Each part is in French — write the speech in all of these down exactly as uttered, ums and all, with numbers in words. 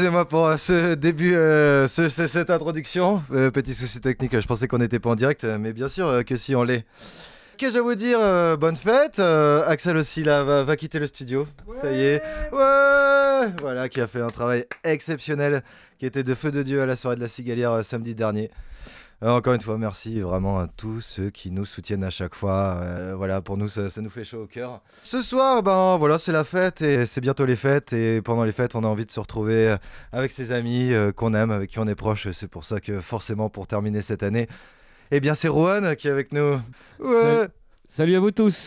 excusez-moi pour euh, ce début, euh, ce, ce, cette introduction. Euh, petit souci technique, je pensais qu'on n'était pas en direct, mais bien sûr euh, que si on l'est. Qu'ai-je à vous dire, euh, bonne fête. euh, Axel aussi là va, va quitter le studio. Ouais. Ça y est. Ouais. Voilà, qui a fait un travail exceptionnel, qui était de feu de Dieu à la soirée de la Cigalière euh, samedi dernier. Euh, encore une fois, merci vraiment à tous ceux qui nous soutiennent à chaque fois. Euh, voilà, pour nous, ça, ça nous fait chaud au cœur. Ce soir, ben voilà, c'est la fête et c'est bientôt les fêtes. Et pendant les fêtes, on a envie de se retrouver avec ses amis euh, qu'on aime, avec qui on est proche. C'est pour ça que forcément, pour terminer cette année, eh bien, c'est Rohan qui est avec nous. Ouais. Salut, Salut à vous tous.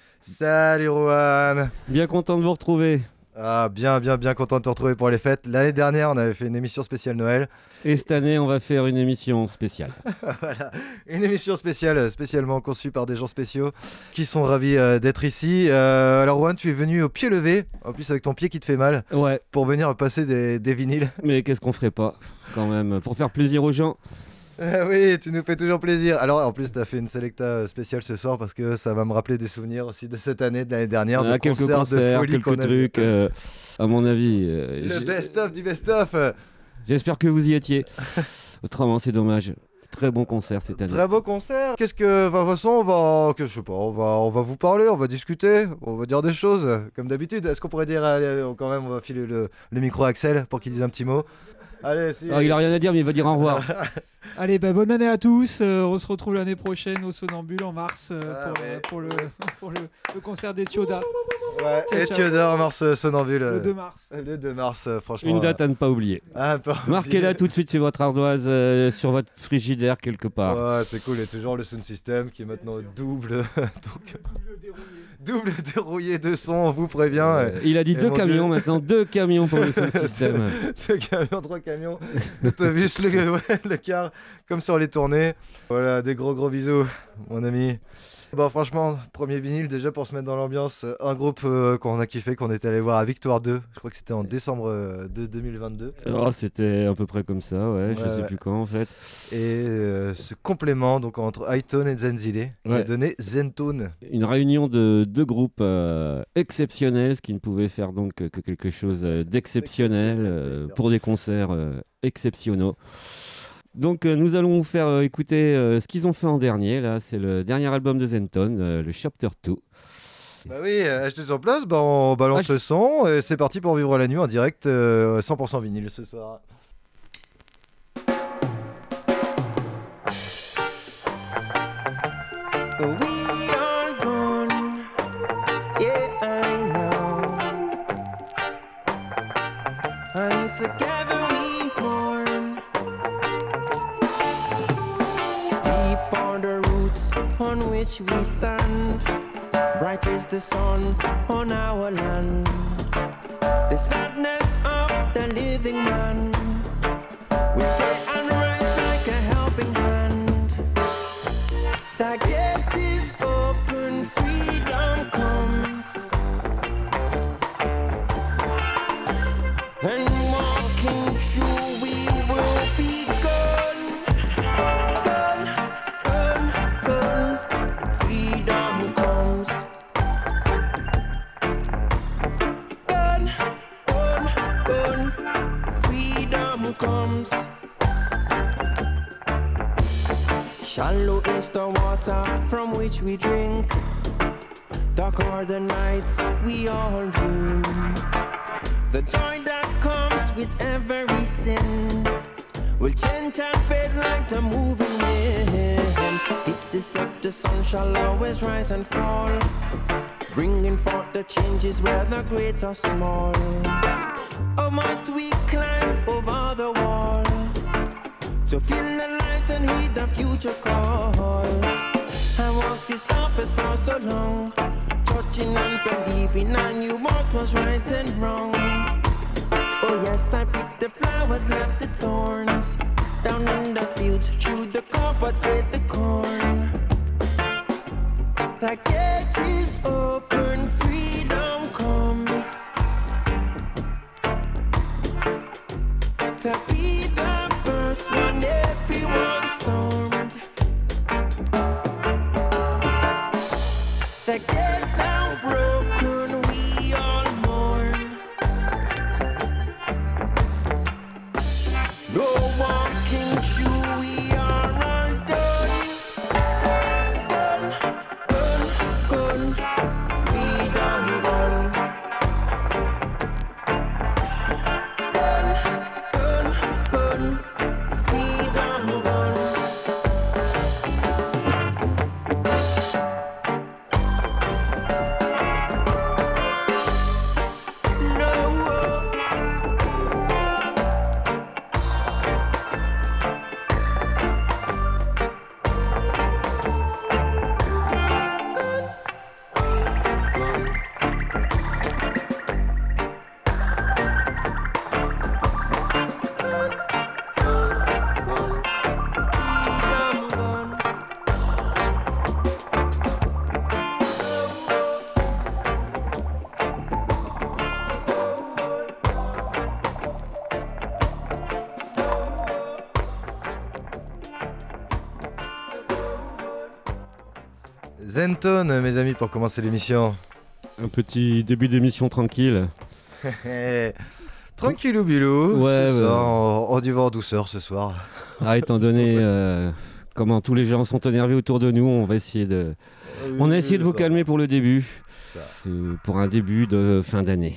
Salut Rohan. Bien content de vous retrouver. Ah, bien, bien, bien content de te retrouver pour les fêtes. L'année dernière, on avait fait une émission spéciale Noël. Et cette année, on va faire une émission spéciale. Voilà, une émission spéciale, spécialement conçue par des gens spéciaux qui sont ravis euh, d'être ici. Euh, alors, Juan, tu es venu au pied levé, en plus avec ton pied qui te fait mal, ouais. Pour venir passer des, des vinyles. Mais qu'est-ce qu'on ferait pas, quand même, pour faire plaisir aux gens. Euh, oui, tu nous fais toujours plaisir. Alors, en plus, tu as fait une sélecta spéciale ce soir parce que ça va me rappeler des souvenirs aussi de cette année, de l'année dernière, ah, de quelques concerts, concerts, de folie quelques qu'on a trucs, euh, à mon avis. Euh, Le j'ai... best-of du best-of. J'espère que vous y étiez. Autrement, c'est dommage. Très bon concert cette année. Très beau concert. Qu'est-ce que, de toute façon, on va, que je sais pas, on va, on va vous parler, on va discuter, on va dire des choses comme d'habitude. Est-ce qu'on pourrait dire, allez, quand même, on va filer le, le micro à Axel pour qu'il dise un petit mot. Allez, si. Ah, il a rien à dire, mais il va dire au revoir. Allez, bah, bonne année à tous. Euh, on se retrouve l'année prochaine au Somnambule en mars euh, ah, pour, ouais. euh, pour, le, pour le, le concert d'Ethioda. Ouais, ciao, Ethioda en mars Somnambule. Le deux mars. Le deux mars, franchement. Une date à ne pas oublier. Ah, pas Marquez-la tout de suite sur votre ardoise, euh, sur votre frigidaire quelque part. Ouais, c'est cool. Et toujours le sound system qui est maintenant double. Donc, Double dérouillé. Double dérouillé de son, on vous prévient. Euh, il a dit et deux camions Dieu. Maintenant, deux camions pour le sound system. Deux camions, trois camions. L'autobus, le, ouais, le car, comme sur les tournées. Voilà, des gros gros bisous, mon ami. Bon, franchement, premier vinyle déjà pour se mettre dans l'ambiance. Un groupe euh, qu'on a kiffé, qu'on était allé voir à Victoire deux. Je crois que c'était en décembre euh, de deux mille vingt-deux. Oh, c'était à peu près comme ça, ouais, ouais je sais ouais. plus quand en fait. Et euh, ce complément donc entre Hightone et Zenzile ouais. a donné Zentone. Une réunion de deux groupes euh, exceptionnels, ce qui ne pouvait faire donc que quelque chose d'exceptionnel euh, pour des concerts euh, exceptionnels. Donc euh, nous allons vous faire euh, écouter euh, ce qu'ils ont fait en dernier. Là, c'est le dernier album de Zentone, euh, le Chapter deux. Bah oui, achetez sur place, bah on balance Ach... le son et c'est parti pour vivre la nuit en direct, euh, cent pour cent vinyle ce soir. We are gone, yeah I know, and together we mourn. Deep are the roots on which we stand, bright is the sun on our land. The sadness of the living man will stay and rise like a helping hand. The gate is open, freedom comes, and walking through we will be gone, gone, gone, gone. Freedom comes, gone, gone, gone. Freedom comes. Shallow is the water from which we drink, dark are the nights we all dream. The joy that comes with every sin will change and fade like the moving wind. It is said the sun shall always rise and fall, bringing forth the changes whether great or small. Oh, must we climb over the wall to feel the light and heed the future call? I walked this surface for so long, touching and believing I knew what was right and wrong. Oh yes, I picked the flowers, left the thorns, down in the fields, through the carpet, ate the corn. The gate is open, freedom comes, to be the first one everyone stormed. The gate now broken, we all mourn. Zentone, mes amis, pour commencer l'émission. Un petit début d'émission tranquille. Tranquillou bilou. Ouais, ce ouais. soir, on, on y va en douceur ce soir. Ah, étant donné euh, comment tous les gens sont énervés autour de nous, on va essayer de, on a essayé de vous calmer pour le début. Euh, pour un début de fin d'année.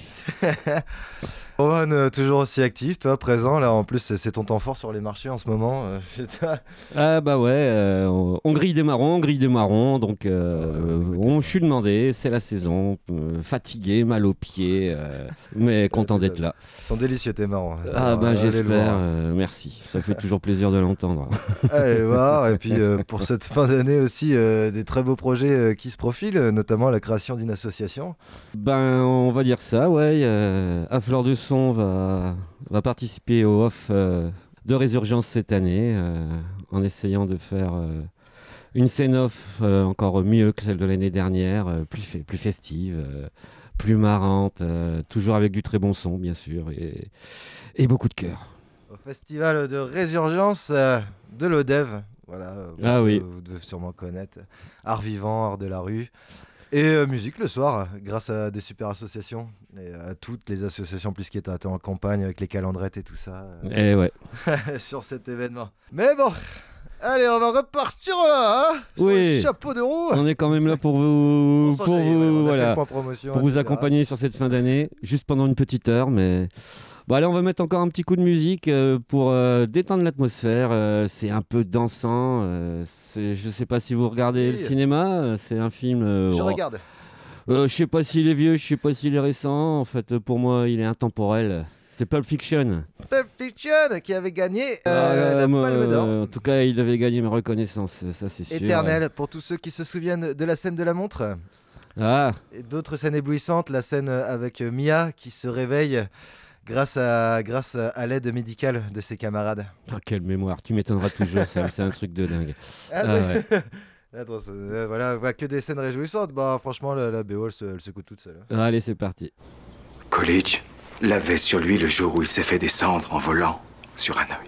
Rowan, euh, toujours aussi actif, toi, présent. Là, en plus, c'est, c'est ton temps fort sur les marchés en ce moment. Euh, putain. Ah bah ouais, euh, on, on grille des marrons, on grille des marrons, donc euh, Ouais, on, je suis demandé, c'est la saison, euh, fatigué, mal aux pieds, euh, mais content d'être là. Ils sont délicieux tes marrons. Ah bah Allez le j'espère, voir. euh, merci, ça fait toujours plaisir de l'entendre. Allez voir. Et puis euh, pour cette fin d'année aussi, euh, des très beaux projets euh, qui se profilent, euh, notamment la création d'une association. Ben on va dire ça, ouais, euh, à Fleur de Son va, va participer au off euh, de Résurgence cette année, euh, en essayant de faire euh, une scène off euh, encore mieux que celle de l'année dernière, euh, plus, fe- plus festive, euh, plus marrante, euh, toujours avec du très bon son bien sûr, et, et beaucoup de cœur. Au festival de Résurgence euh, de l'Odev. Voilà, euh, bon, Ah ça, oui. Vous devez sûrement connaître. Art vivant, art de la rue. Et euh, musique le soir, grâce à des super associations. Et à toutes les associations plus qui étaient en campagne avec les calendrettes et tout ça. euh, Et ouais. sur cet événement. Mais bon, allez, on va repartir là, hein, sur Oui. le chapeau de roue. On est quand même là pour vous, On pour s'enchaîne, ouais, vous, on a fait le voilà, point promotion, pour vous et cetera. accompagner sur cette fin d'année, juste pendant une petite heure, mais bon, allez, on va mettre encore un petit coup de musique euh, pour euh, détendre l'atmosphère. euh, c'est un peu dansant. Euh, c'est, je sais pas si vous regardez Oui. le cinéma. euh, C'est un film. euh, Je oh, regarde. euh, je sais pas s'il est vieux, je sais pas s'il est récent. En fait, pour moi, il est intemporel. C'est Pulp Fiction. Pulp Fiction qui avait gagné Ah, euh, la moi, Palme d'Or. euh, en tout cas, il avait gagné ma reconnaissance, ça c'est sûr. Éternel, pour tous ceux qui se souviennent de la scène de la montre. Ah, Et d'autres scènes éblouissantes, la scène avec euh, Mia qui se réveille grâce à, grâce à l'aide médicale de ses camarades. ah, quelle mémoire, tu m'étonneras toujours, Sam, c'est un truc de dingue. Ah, Ah ouais. Attends, c'est- euh, voilà, voilà, que des scènes réjouissantes. Bah, franchement, la, la B O, elle se, elle se coûte toute seule. hein. Allez, c'est parti. Coolidge l'avait sur lui le jour où il s'est fait descendre en volant sur Hanoï.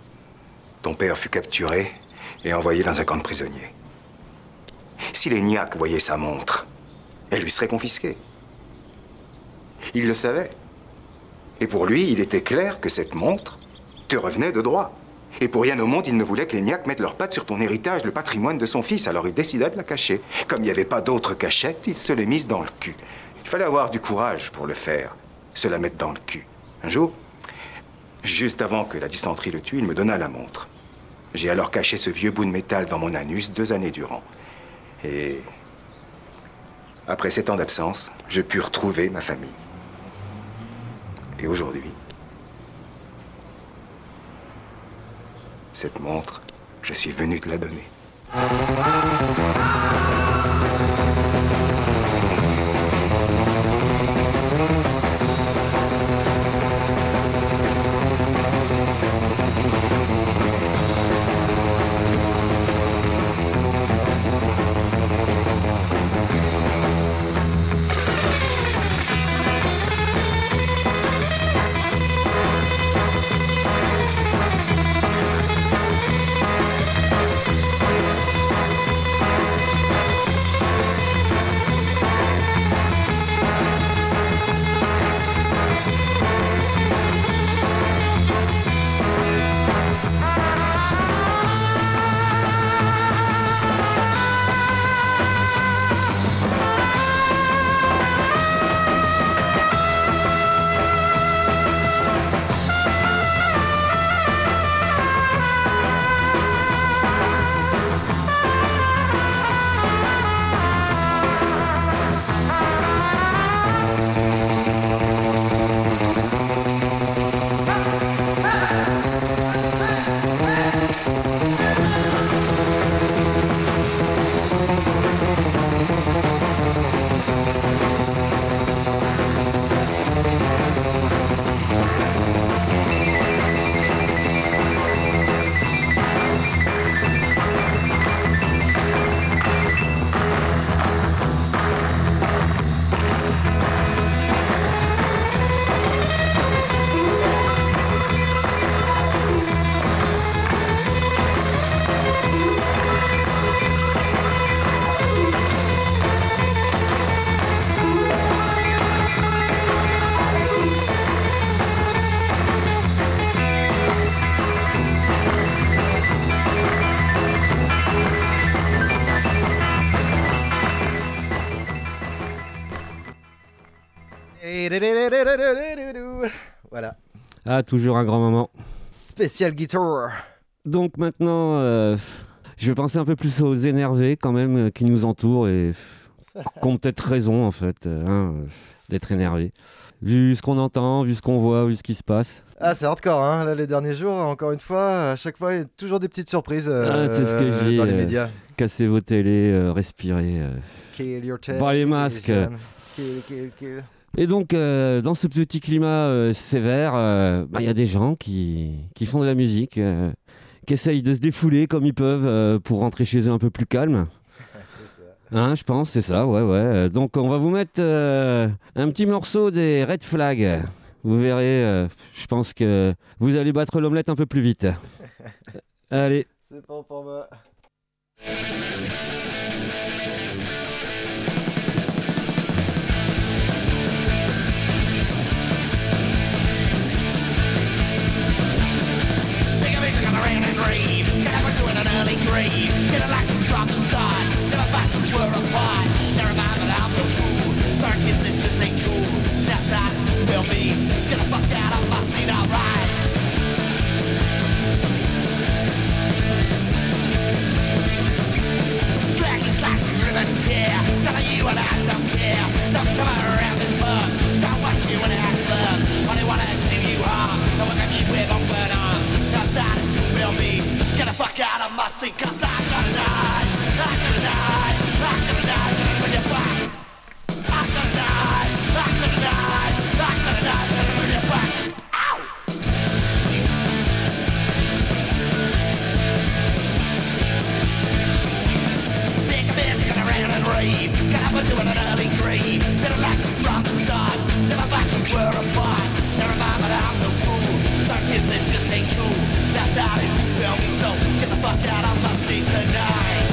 Ton père fut capturé et envoyé dans un camp de prisonniers. Si l'ENIAC voyait sa montre, elle lui serait confisquée. Il le savait. Et pour lui, il était clair que cette montre te revenait de droit. Et pour rien au monde, il ne voulait que l'ENIAC mette leurs pattes sur ton héritage, le patrimoine de son fils. Alors il décida de la cacher. Comme il n'y avait pas d'autre cachette, il se l'est mise dans le cul. Il fallait avoir du courage pour le faire, se la mettre dans le cul. Un jour, juste avant que la dysenterie le tue, il me donna la montre. J'ai alors caché ce vieux bout de métal dans mon anus deux années durant. Et après sept ans d'absence, je pus retrouver ma famille. Et aujourd'hui, cette montre, je suis venu te la donner. Voilà. Ah, toujours un grand moment. Spécial guitar. Donc maintenant, euh, je vais penser un peu plus aux énervés quand même euh, qui nous entourent et euh, qui ont peut-être raison en fait euh, hein, euh, d'être énervés. Vu ce qu'on entend, vu ce qu'on voit, vu ce qui se passe. Ah, c'est hardcore, hein. Là, les derniers jours, encore une fois, à chaque fois, il y a toujours des petites surprises euh, Ah, c'est ce que j'ai dans les euh, médias. Cassez vos télés, euh, respirez. Euh. Kill your tail. Bon, les masques. Kill, kill, kill. Et donc, euh, dans ce petit climat euh, sévère, il euh, bah, y a des gens qui, qui font de la musique, euh, qui essayent de se défouler comme ils peuvent euh, pour rentrer chez eux un peu plus calme. Hein, je pense, c'est ça, ouais, ouais. Donc, on va vous mettre euh, un petit morceau des Red Flag. Vous verrez, euh, je pense que vous allez battre l'omelette un peu plus vite. Allez. C'est pas pour moi. Around and rave, get up into an early grave. Get a lack from the start, never fight to we're apart. Never mind that I'm no fool, sorry kids, this just ain't cool. That's not to feel me, get the fuck out of my seat, alright. Slash and slash and rip and tear, telling you and I don't care. Don't come around this pub, don't watch you in that club. Only wanna do you harm, don't look at me with open arms. Starting to feel me, get the fuck out of my seat, cause I'm gonna die, I'm gonna die, I'm gonna die when you're back. I'm gonna die, I'm gonna die, I'm gonna die when you're back. Ow! Big bitch gonna rant and rave, got up into an early grave. Didn't like it from the start, never back to we're apart. Never mind that I'm no fool, some kids this just ain't cool. Starting to feel me, so get the fuck out of my seat tonight.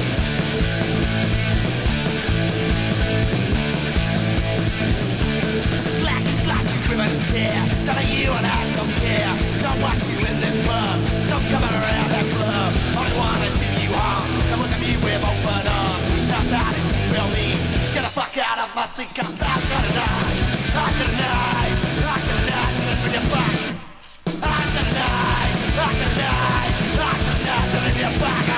Slack and slash you rip and tear, telling you and I don't care. Don't watch you in this pub, don't come around that club. Only wanna do you harm, don't look at me with open arms. Now starting to feel me, get the fuck out of my seat, cause I'm gonna die, I'm gonna die, I'm gonna die when you're back. I'm gonna die, I'm gonna die, I'm gonna die when you're back.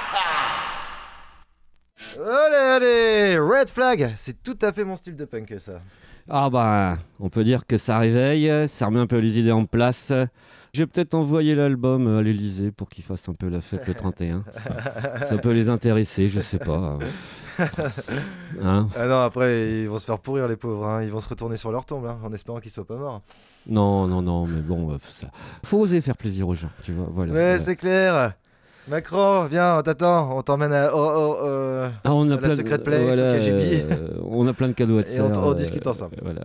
Allez, allez, Red Flag, c'est tout à fait mon style de punk, ça. Ah bah, on peut dire que ça réveille, ça remet un peu les idées en place. Je vais peut-être envoyer l'album à l'Elysée pour qu'ils fassent un peu la fête le trente et un. Ça peut les intéresser, je sais pas. Hein Ah non, après, ils vont se faire pourrir, les pauvres. Hein. Ils vont se retourner sur leur tombe, hein, en espérant qu'ils soient pas morts. Non, non, non, mais bon, euh, ça... faut oser faire plaisir aux gens, tu vois. Voilà, Mais voilà. c'est clair. Macron, viens, on t'attend. On t'emmène à, oh, oh, euh, Ah, on a à plein la de- Secret Place, voilà, au K G B. euh, on a plein de cadeaux à te Et faire. on- on discute ensemble. Voilà.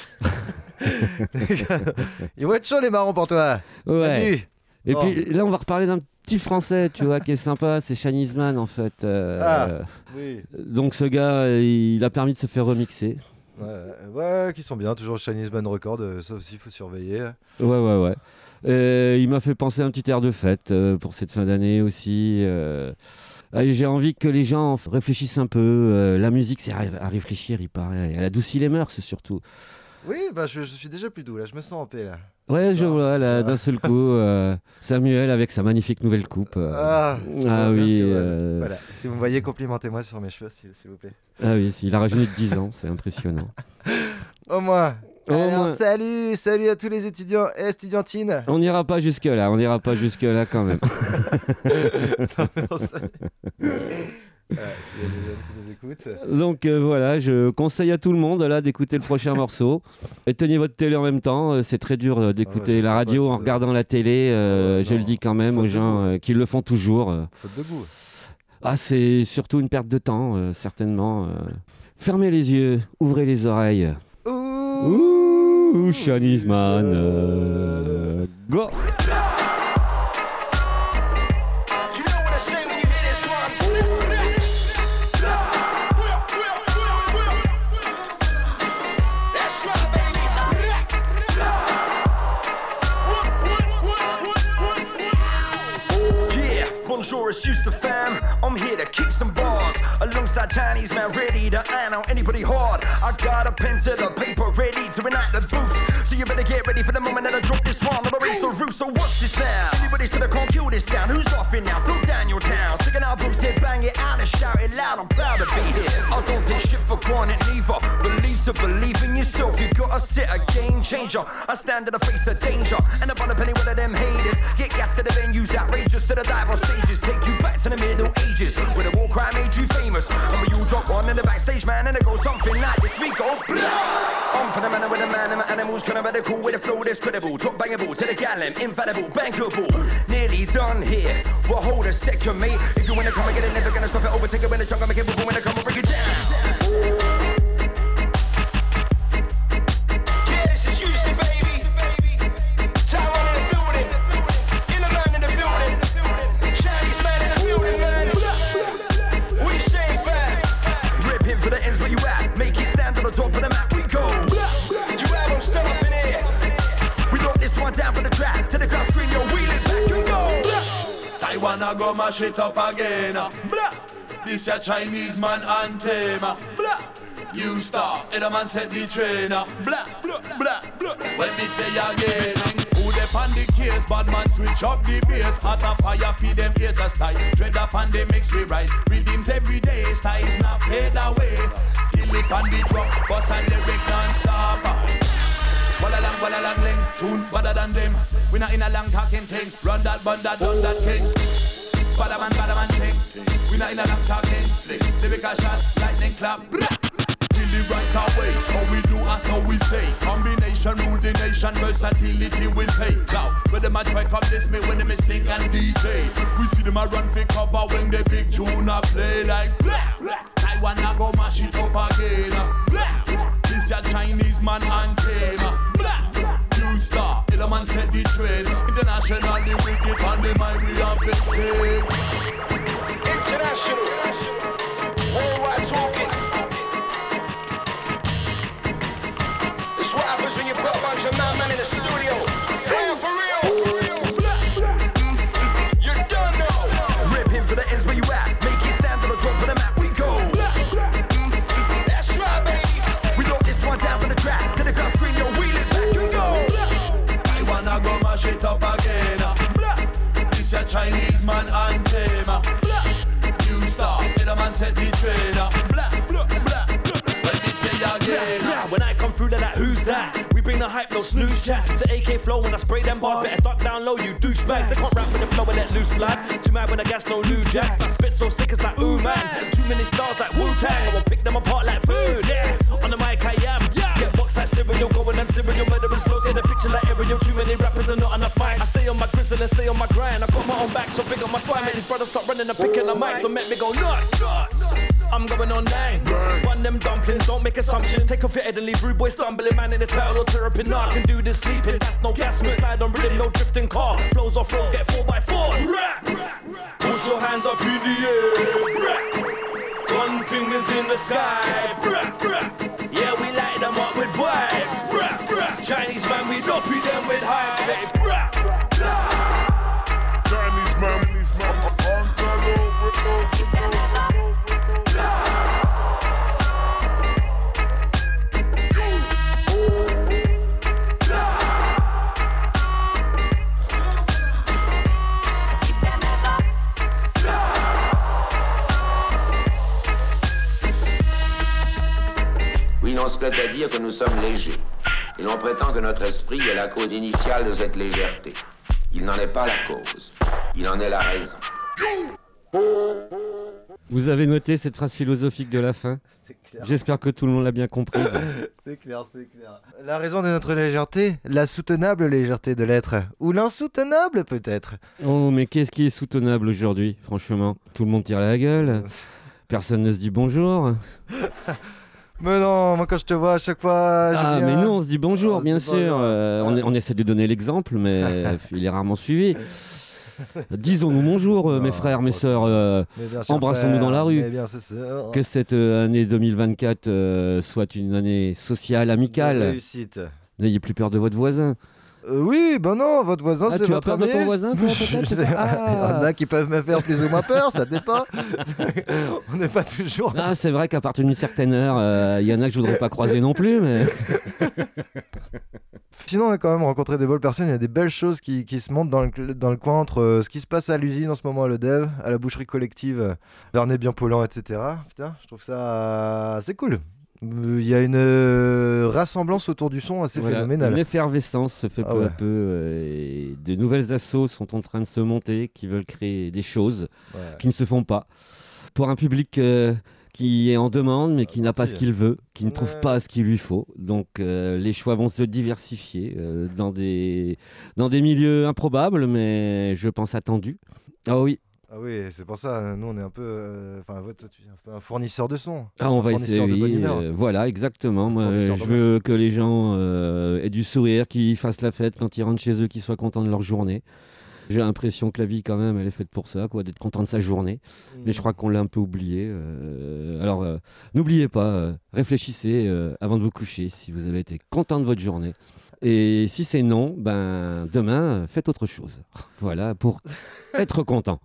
Ils vont être chauds, les marrons, pour toi. Ouais. Manu. Et Oh. puis là, on va reparler d'un petit français, tu vois, qui est sympa, c'est Chinese Man en fait. Euh, Ah. euh, Oui. Donc ce gars, il a permis de se faire remixer. Ouais, ouais, qui sont bien, toujours Chinese Man Record, euh, ça aussi, il faut surveiller. Ouais, ouais, ouais. Euh, il m'a fait penser à un petit air de fête euh, pour cette fin d'année aussi. euh. Ah, et j'ai envie que les gens f- réfléchissent un peu. euh, la musique, c'est à, à réfléchir, il paraît. Elle adoucit les mœurs, surtout. Oui, bah, je, je suis déjà plus doux, là, je me sens en paix, là. Ouais, je Ça, vois, là, ça. d'un seul coup, euh, Samuel avec sa magnifique nouvelle coupe. euh. Ah, c'est Ah bon, oui, merci, ouais. euh, Voilà, si vous me voyez, complimentez-moi sur mes cheveux, s'il s'il vous plaît. Ah oui, il a rajeuni de dix ans, c'est impressionnant. Au moins. Au Alors, moins. salut, salut à tous les étudiants et étudiantines. On n'ira pas jusque-là, on n'ira pas jusque-là quand même. Non, salut. Voilà, s'il y a des jeunes qui nous écoutent. Donc euh, voilà, je conseille à tout le monde là d'écouter le prochain morceau. Et tenez votre télé en même temps, euh, c'est très dur euh, d'écouter Ah ouais, je la sais radio pas, en je- regardant la télé, euh, Ouais, je non, le dis quand même faute aux de gens goût. euh, qui le font toujours. euh. Faute de goût. Ah, c'est surtout une perte de temps, euh, certainement. euh. Fermez les yeux, ouvrez les oreilles. Ouh, Ouh, Chinese Man, euh, go! You know what I say when you hear this one? That's right, baby. Yeah, bonjour, it's Houston fam. I'm here to kick some balls alongside Chinese man ready to iron out anybody hard. I got a pen to the paper ready to enact the booth. So you better get ready for the moment that I drop this one. I'll raise the roof, so watch this now. Anybody said I can't kill this sound? Who's laughing now? Throw down your town. Sticking out boots, then bang it out and shout it loud. I'm proud to be here. I don't take shit for granted neither. Believe to believe in yourself. You gotta sit a game changer. I stand in the face of danger. And up on a penny one of them haters. Get gas to the venues, outrageous to the dive on stages. Take you back to the Middle Ages, where the war crime made you famous. And when you drop one in the backstage, man, and it goes something like this. We goes blah. On for the man with the man and my animals. Kind of radical with a flow that's credible. Talk bangable to the gallon, infallible, bankable. Nearly done here. Well, hold a second, mate. If you wanna come and get it, never gonna stop it. Overtake it when the jungle, make it move when I come and break it down. Top of the map we go. You have them still up in here. We got this one down for the track. To the ground screen, yo, wheel it back and go. Taiwan a go mash it up again. This a Chinese man anthem. You start, and a man set the trainer. When me say again. Who they pan the case, bad man switch up the bass. Hot a fire, feed them haters tight. Dread up and they mix we right. Redeems every day, styles not fade away. Kill it on the drum, bust and lyric non-stop. Walla lang, walla lang, ling. Tune better than them. We not in a long talking thing. Run that, bun that, done that king. Bada man, bada man thing. We not in a long talking thing. Lyrical shot, lightning clap. Kill it right away. So we do as how we say. Combination rule the nation. Versatility will pay. Now, when them a try come this me when them a sing and D J. We see them a run for cover when the big tune a play like blah, blah. Taiwan a go mash it up again. Blah, blah. This ya Chinese man anthem. Blah, blah. New star, the man set the trend. Internationally wicked on the mind we have to say. International, worldwide talking. This what happens when you put a bunch of madmen in the studio. Yeah, for real. You don't know. Rip him for the ends where you at. Make it stand on the top of the map. We go. That's right, baby. We got this one down for the track. To the ground screen, yo, wheel it back and go. I wanna go mash it up again. This a Chinese man anthem. You start, and a man set the trainer. Let me say again. Yeah, when I come through, they're like, who's that? We bring the hype, no snooze chats. It's the A K flow when I spray them bars. Better duck down low, you douchebags. They can't rap with the flow and let loose blood. Too mad when I gas, no new jacks. I spit so sick, it's like, ooh man. Too many stars like Wu-Tang. I will pick them apart like food, yeah. On the mic I am, yeah. Get boxed like cereal, going and cereal. Murderous flows, get a picture like Ariel. Too many rappers and not enough mics. I stay on my grizzle and stay on my grind. I got my own back, so big on my spine. Make these brothers stop running and picking the mics. Don't make me go nuts. I'm going online. Run them dumplings, don't make assumptions. Take off your head and leave rude boy stumbling. Man in the turtle, terrapin. Nah, I can do this sleeping. That's no gas, no slide on rhythm, no drifting car. Flows off road, get four by four. Push your hands up in the air. Gun fingers in the sky. Yeah, we light them up with vibes. Chinese man, we dopey them with hype. Say, Chinese man, Oui, l'on se plaît à dire que nous sommes légers. Et l'on prétend que notre esprit est la cause initiale de cette légèreté. Il n'en est pas la cause. Il en est la raison. Vous avez noté cette phrase philosophique de la fin ? J'espère que tout le monde l'a bien comprise. C'est clair, c'est clair. La raison de notre légèreté, la soutenable légèreté de l'être. Ou l'insoutenable peut-être. Oh, mais qu'est-ce qui est soutenable aujourd'hui, franchement ? Tout le monde tire la gueule. Personne ne se dit bonjour. Mais non, moi quand je te vois à chaque fois... Je ah, viens... mais nous on se dit bonjour, oh, bien sûr. Euh, ouais. on, on essaie de donner l'exemple, mais il est rarement suivi. Disons-nous bonjour, euh, mes frères, mes sœurs. Euh, embrassons-nous dans la rue. Bien, c'est que cette euh, année deux mille vingt-quatre euh, soit une année sociale, amicale. Réussite. N'ayez plus peur de votre voisin. Euh, oui, ben non, votre voisin, Ah, c'est tu as votre peur de ami. ton voisin, toi, peut-être, c'est ça Il y Ah. en a qui peuvent me faire plus ou moins peur, ça dépend. On n'est pas toujours... Ah, c'est vrai qu'à partir d'une certaine heure, il y en a que je voudrais pas croiser non plus, mais... Sinon, on a quand même rencontré des belles personnes. Il y a des belles choses qui, qui se montent dans le, dans le coin entre euh, ce qui se passe à l'usine en ce moment, à l'E D E V, à la boucherie collective, euh, Vernet-Bien-Pollan, et cetera. Putain, je trouve ça euh, assez cool. Il y a une euh, rassemblance autour du son assez Voilà, phénoménale. une effervescence se fait Ah peu ouais. à peu. euh, et de nouvelles assos sont en train de se monter, qui veulent créer des choses Ouais. qui ne se font pas. Pour un public euh, qui est en demande, mais qui n'a pas ce qu'il veut, qui ne trouve Ouais. pas ce qu'il lui faut. Donc euh, les choix vont se diversifier euh, dans, des, dans des milieux improbables, mais je pense attendus. Ah oui. Ah oui, c'est pour ça, nous on est un peu, euh, enfin, ouais, toi, tu es un peu un fournisseur de son. Ah, on un va essayer. fournisseur de bonne oui, humeur. euh, voilà, exactement. Moi, Fournisseur je d'ambiance. veux que les gens euh, aient du sourire, qu'ils fassent la fête quand ils rentrent chez eux, qu'ils soient contents de leur journée. J'ai l'impression que la vie, quand même, elle est faite pour ça, quoi, d'être content de sa journée. Mm. Mais je crois qu'on l'a un peu oublié. euh, alors, euh, n'oubliez pas, euh, réfléchissez euh, avant de vous coucher si vous avez été content de votre journée. Et si c'est non, ben demain, euh, faites autre chose. Voilà, pour être content.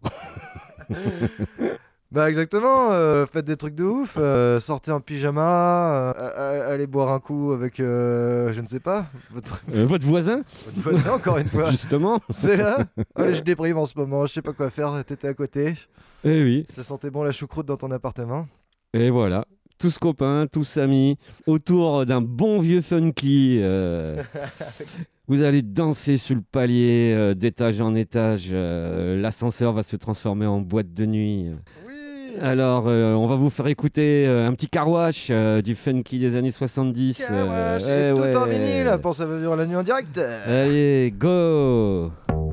Bah exactement, euh, faites des trucs de ouf, euh, sortez en pyjama, euh, a- a- allez boire un coup avec, euh, je ne sais pas, votre, Euh, votre voisin, votre voisin encore une fois. justement. C'est là. Allez, je déprime en ce moment, je sais pas quoi faire, t'étais à côté. Eh oui. Ça sentait bon la choucroute dans ton appartement. Et voilà, tous copains, tous amis, autour d'un bon vieux funky. euh, vous allez danser sur le palier euh, d'étage en étage. euh, L'ascenseur va se transformer en boîte de nuit. Alors, euh, on va vous faire écouter euh, un petit carwash euh, du funky des années soixante-dix. euh, Carouache, eh et tout en ouais. vinyle pour ça veut vivre la nuit en direct. Allez, go!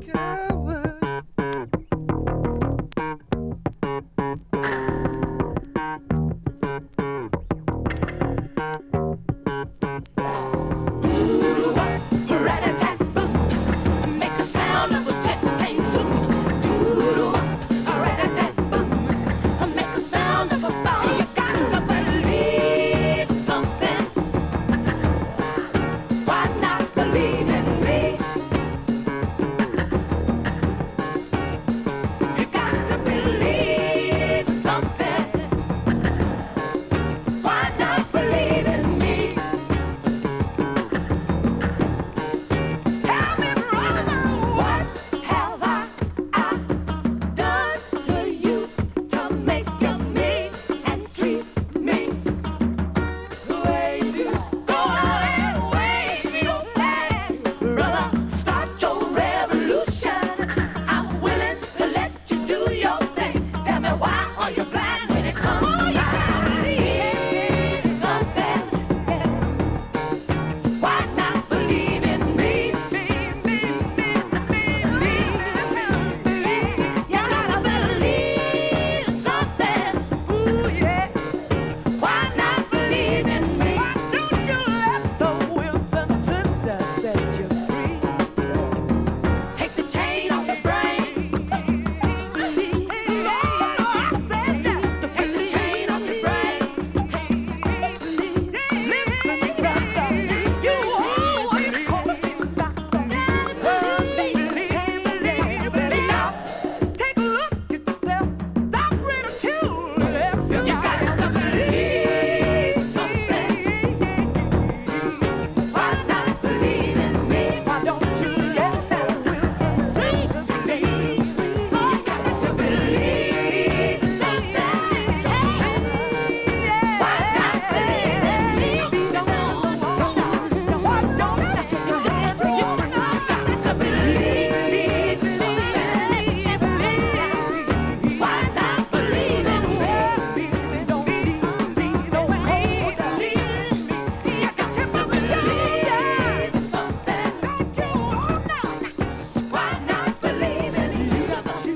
Make the sound of a jet plane zoom. Doodle up, rat-a-tat-boom. Make the sound of a bomb. You got to believe something. Why not believe in me? You got to believe something. Why not believe in me? Tell me, brother, what have I, I done to you to make you mean and treat me the way you do? Go on and wave your flag, brother. Start your revolution. I'm willing to let you do your thing. Tell me why are you blind when it comes to my believe something? Why not believe in me? You gotta believe something. Ooh, yeah. Why not believe in me? Why don't you let the Wilson sisters set you free? Take the chain off the brain. Lord, I said that. Take the chain off the brain. Listen, brother, you always call me doctor. Stop. Take a look at yourself. Stop ridiculing. You got to believe something. Why not believe in me? Why don't you let that Wilson sisters be? You got to believe something. Why not believe in me? Why don't you let you got to believe something. Why not believe in me? Don't be no cold. You got to believe something. Why not believe in you?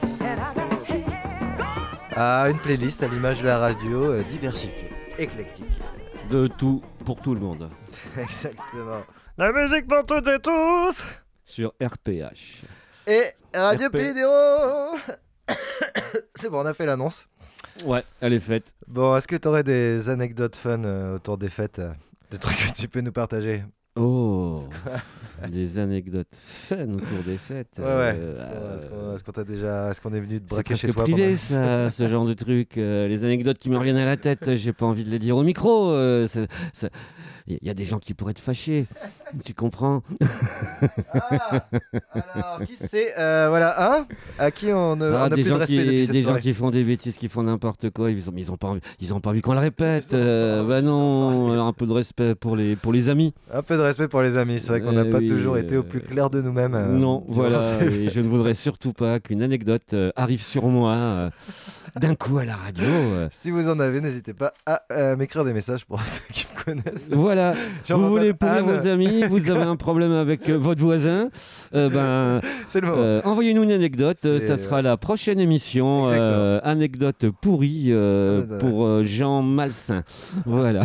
Ah, une playlist à l'image de la radio, euh, diversifiée, éclectique. De tout pour tout le monde. Exactement. La musique pour toutes et tous. Sur R P H. Et Radio R P. Pays d'Héros. C'est bon, on a fait l'annonce. Ouais, elle est faite. Bon, est-ce que tu aurais des anecdotes fun euh, autour des fêtes euh, Des trucs que tu peux nous partager Oh, des anecdotes fun autour des fêtes. Ouais, ouais. Euh, Est-ce qu'on, est-ce qu'on t'a déjà, est-ce qu'on est venu te C'est braquer chez presque toi privé, pendant- ça, ce genre de truc. Euh, les anecdotes qui me reviennent à la tête, j'ai pas envie de les dire au micro. euh, ça- ça- Il y a des gens qui pourraient être fâchés. Tu comprends? Ah, alors, qui c'est euh, Voilà, hein À qui on ne- on Ah, n'a des plus de gens, respect depuis qui, cette des gens soirée. qui font des bêtises, qui font n'importe quoi, ils ont, ils ont pas envie, ils ont pas envie qu'on le répète. Euh, bah non, alors un peu de respect pour les, pour les amis. Un peu de respect pour les amis, c'est vrai qu'on n'a Euh, pas oui, toujours euh, été au plus clair de nous-mêmes. euh, non, durant voilà, ces- et je ne voudrais surtout pas qu'une anecdote euh, arrive sur moi euh, d'un coup à la radio. euh. Si vous en avez, n'hésitez pas à euh, m'écrire des messages pour ceux qui me connaissent. Voilà, J'en vous rappelle voulez pourrir Anne. vos amis, vous avez un problème avec euh, votre voisin, euh, ben, C'est le moment. euh, envoyez-nous une anecdote, euh, C'est- ça sera la prochaine émission, Exactement. euh, anecdote pourrie euh, Anecdote. pour euh, Jean Malsain. Voilà.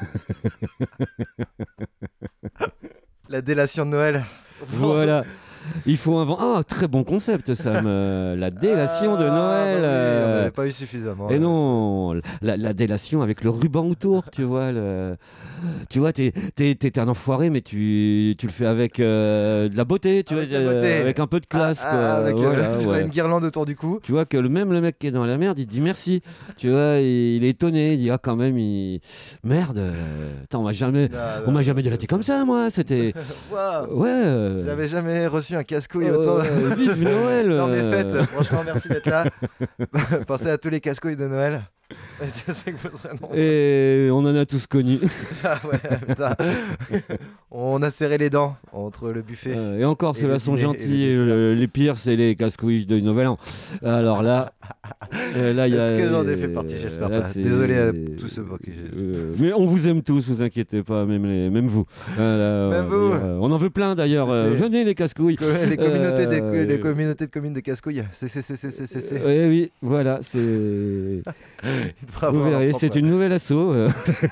La délation de Noël. Voilà. Il faut inventer. Ah, très bon concept, Sam. Euh, la délation de Ah, Noël. bah oui, on euh, n'avait pas eu suffisamment. Et là. non, la, la délation avec le ruban autour, tu vois. Le... Tu vois, t'es, t'es, t'es un enfoiré, mais tu, tu le fais avec euh, de la beauté, tu Avec vois, la beauté. euh, avec un peu de classe. Ah, quoi. ah, avec euh, Voilà, c'est ça, ouais. une guirlande autour du cou. Tu vois que le, même le mec qui est dans la merde, il dit merci. Tu vois, il, il est étonné, il dit ah quand même, il... merde. euh, Attends, on m'a jamais, Non, on non, m'a jamais délaté comme ça, moi. C'était, Waouh. ouais. euh, J'avais jamais reçu un casse-couille euh, autant. vive Noël. Non mais euh. faites, franchement merci d'être là. Pensez à tous les casse-couilles de Noël. Je sais que vous serez nombreux. Et on en a tous connu. Ah ouais, putain. On a serré les dents entre le buffet. Euh, et encore, Et ceux-là le sont dîner et le gentils. et dessert. le- les pires, c'est les casse-couilles de Nouvel An. Alors là, euh, là, il y a. Est-ce que j'en ai fait partie? J'espère là, pas. c'est- Désolé à tous ceux pour qui j'ai- Euh, mais on vous aime tous, vous inquiétez pas, même, les, même vous. Voilà, Même on, vous. va dire, euh, on en veut plein d'ailleurs. C'est- euh, c'est- venez les casse-couilles. Les communautés, des- Euh, les communautés de communes des casse-couilles. C'est, c'est, c'est, c'est, c'est, c'est, c'est. Oui, oui, voilà, c'est. Il devrait Vous avoir verrez, un c'est propre- une nouvelle asso. euh.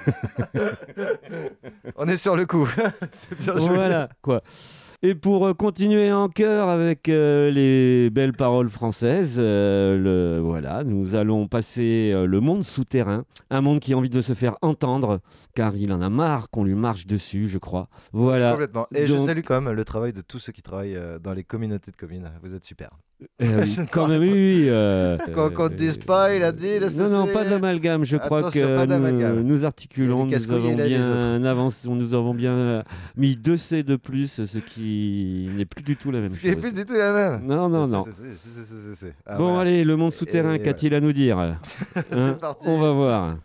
On est sur le coup. C'est bien joli. Voilà, quoi. Et pour euh, continuer en chœur avec euh, les belles paroles françaises, euh, le, voilà, nous allons passer euh, le monde souterrain, un monde qui a envie de se faire entendre, car il en a marre qu'on lui marche dessus, je crois. Voilà. Complètement. Et je Donc- salue quand même le travail de tous ceux qui travaillent euh, dans les communautés de communes. Vous êtes super. Euh, oui, Je ne quand même, oui, oui. euh, Quand qu'on ne dise pas, il a dit. laisse Non, non, c'est- pas d'amalgame. Je crois Attention, que pas d'amalgame. nous, nous articulons, Il y a les nous casse-couilles avons et là, les bien avancé, nous avons bien mis deux C de plus, ce qui n'est plus du tout la même Ce chose. qui est plus du tout la même. Non, non, non. C'est- c'est- c'est- c'est- c'est- c'est- Ah, Bon, voilà. allez, le monde souterrain, Et qu'a-t-il à nous dire Hein, C'est parti. On va voir.